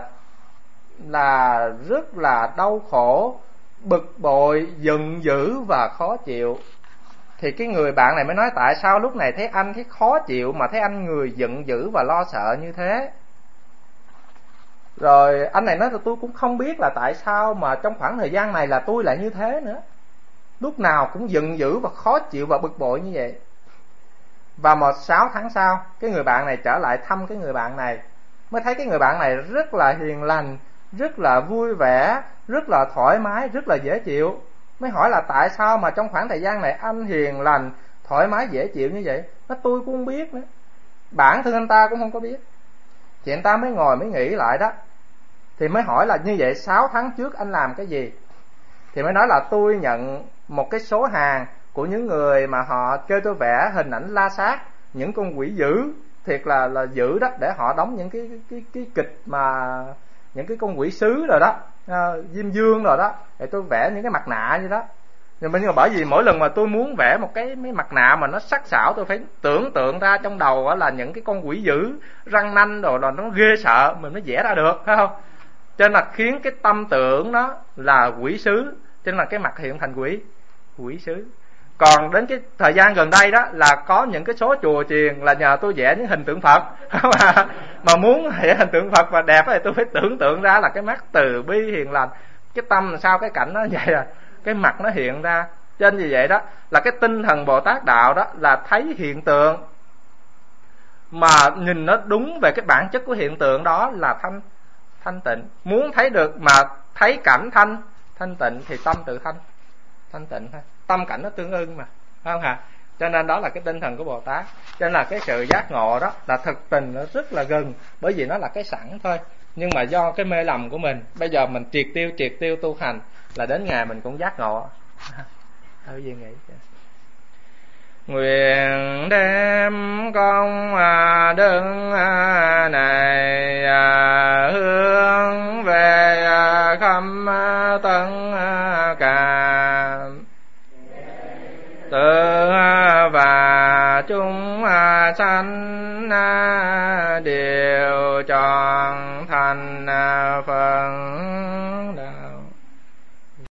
là rất là đau khổ, bực bội, giận dữ và khó chịu. Thì cái người bạn này mới nói tại sao lúc này thấy anh thấy khó chịu mà thấy anh người giận dữ và lo sợ như thế. Rồi anh này nói là tôi cũng không biết là tại sao mà trong khoảng thời gian này là tôi lại như thế nữa, lúc nào cũng giận dữ và khó chịu và bực bội như vậy. Và 6 tháng sau, cái người bạn này trở lại thăm cái người bạn này, mới thấy cái người bạn này rất là hiền lành, rất là vui vẻ, rất là thoải mái, rất là dễ chịu. Mới hỏi là tại sao mà trong khoảng thời gian này anh hiền lành, thoải mái, dễ chịu như vậy. Nó tôi cũng không biết nữa, bản thân anh ta cũng không có biết. Thì anh ta mới ngồi mới nghĩ lại đó, thì mới hỏi là như vậy 6 tháng trước anh làm cái gì. Thì mới nói là tôi nhận một cái số hàng của những người mà họ kêu tôi vẽ hình ảnh la sát những con quỷ dữ, thiệt là dữ đó, để họ đóng những cái kịch mà những cái con quỷ sứ rồi đó, Diêm Dương rồi đó, để tôi vẽ những cái mặt nạ như đó. Nhưng mà bởi vì mỗi lần mà tôi muốn vẽ một cái mặt nạ mà nó sắc sảo, tôi phải tưởng tượng ra trong đầu đó là những cái con quỷ dữ răng nanh rồi là nó ghê sợ, mình mới vẽ ra được, phải không? Cho nên là khiến cái tâm tưởng đó là quỷ sứ, cho nên là cái mặt hiện thành quỷ sứ. Còn đến cái thời gian gần đây đó là có những cái số chùa chiền là nhờ tôi vẽ những hình tượng Phật mà muốn vẽ hình tượng Phật và đẹp thì tôi phải tưởng tượng ra là cái mắt từ bi hiền lành, cái tâm làm sao cái cảnh nó vậy à, cái mặt nó hiện ra. Cho nên vì vậy đó là cái tinh thần Bồ Tát đạo đó là thấy hiện tượng mà nhìn nó đúng về cái bản chất của hiện tượng đó là thanh tịnh. Muốn thấy được mà thấy cảnh thanh tịnh thì tâm tự thanh tịnh thôi, tâm cảnh nó tương ưng mà, phải không hả? Cho nên đó là cái tinh thần của Bồ Tát. Cho nên là cái sự giác ngộ đó là thực tình nó rất là gần, bởi vì nó là cái sẵn thôi. Nhưng mà do cái mê lầm của mình, bây giờ mình triệt tiêu tu hành là đến ngày mình cũng giác ngộ. Thôi gì nghĩ nguyện đem công đức này hướng về khắp tất cả tự và chúng sanh đều tròn thành phần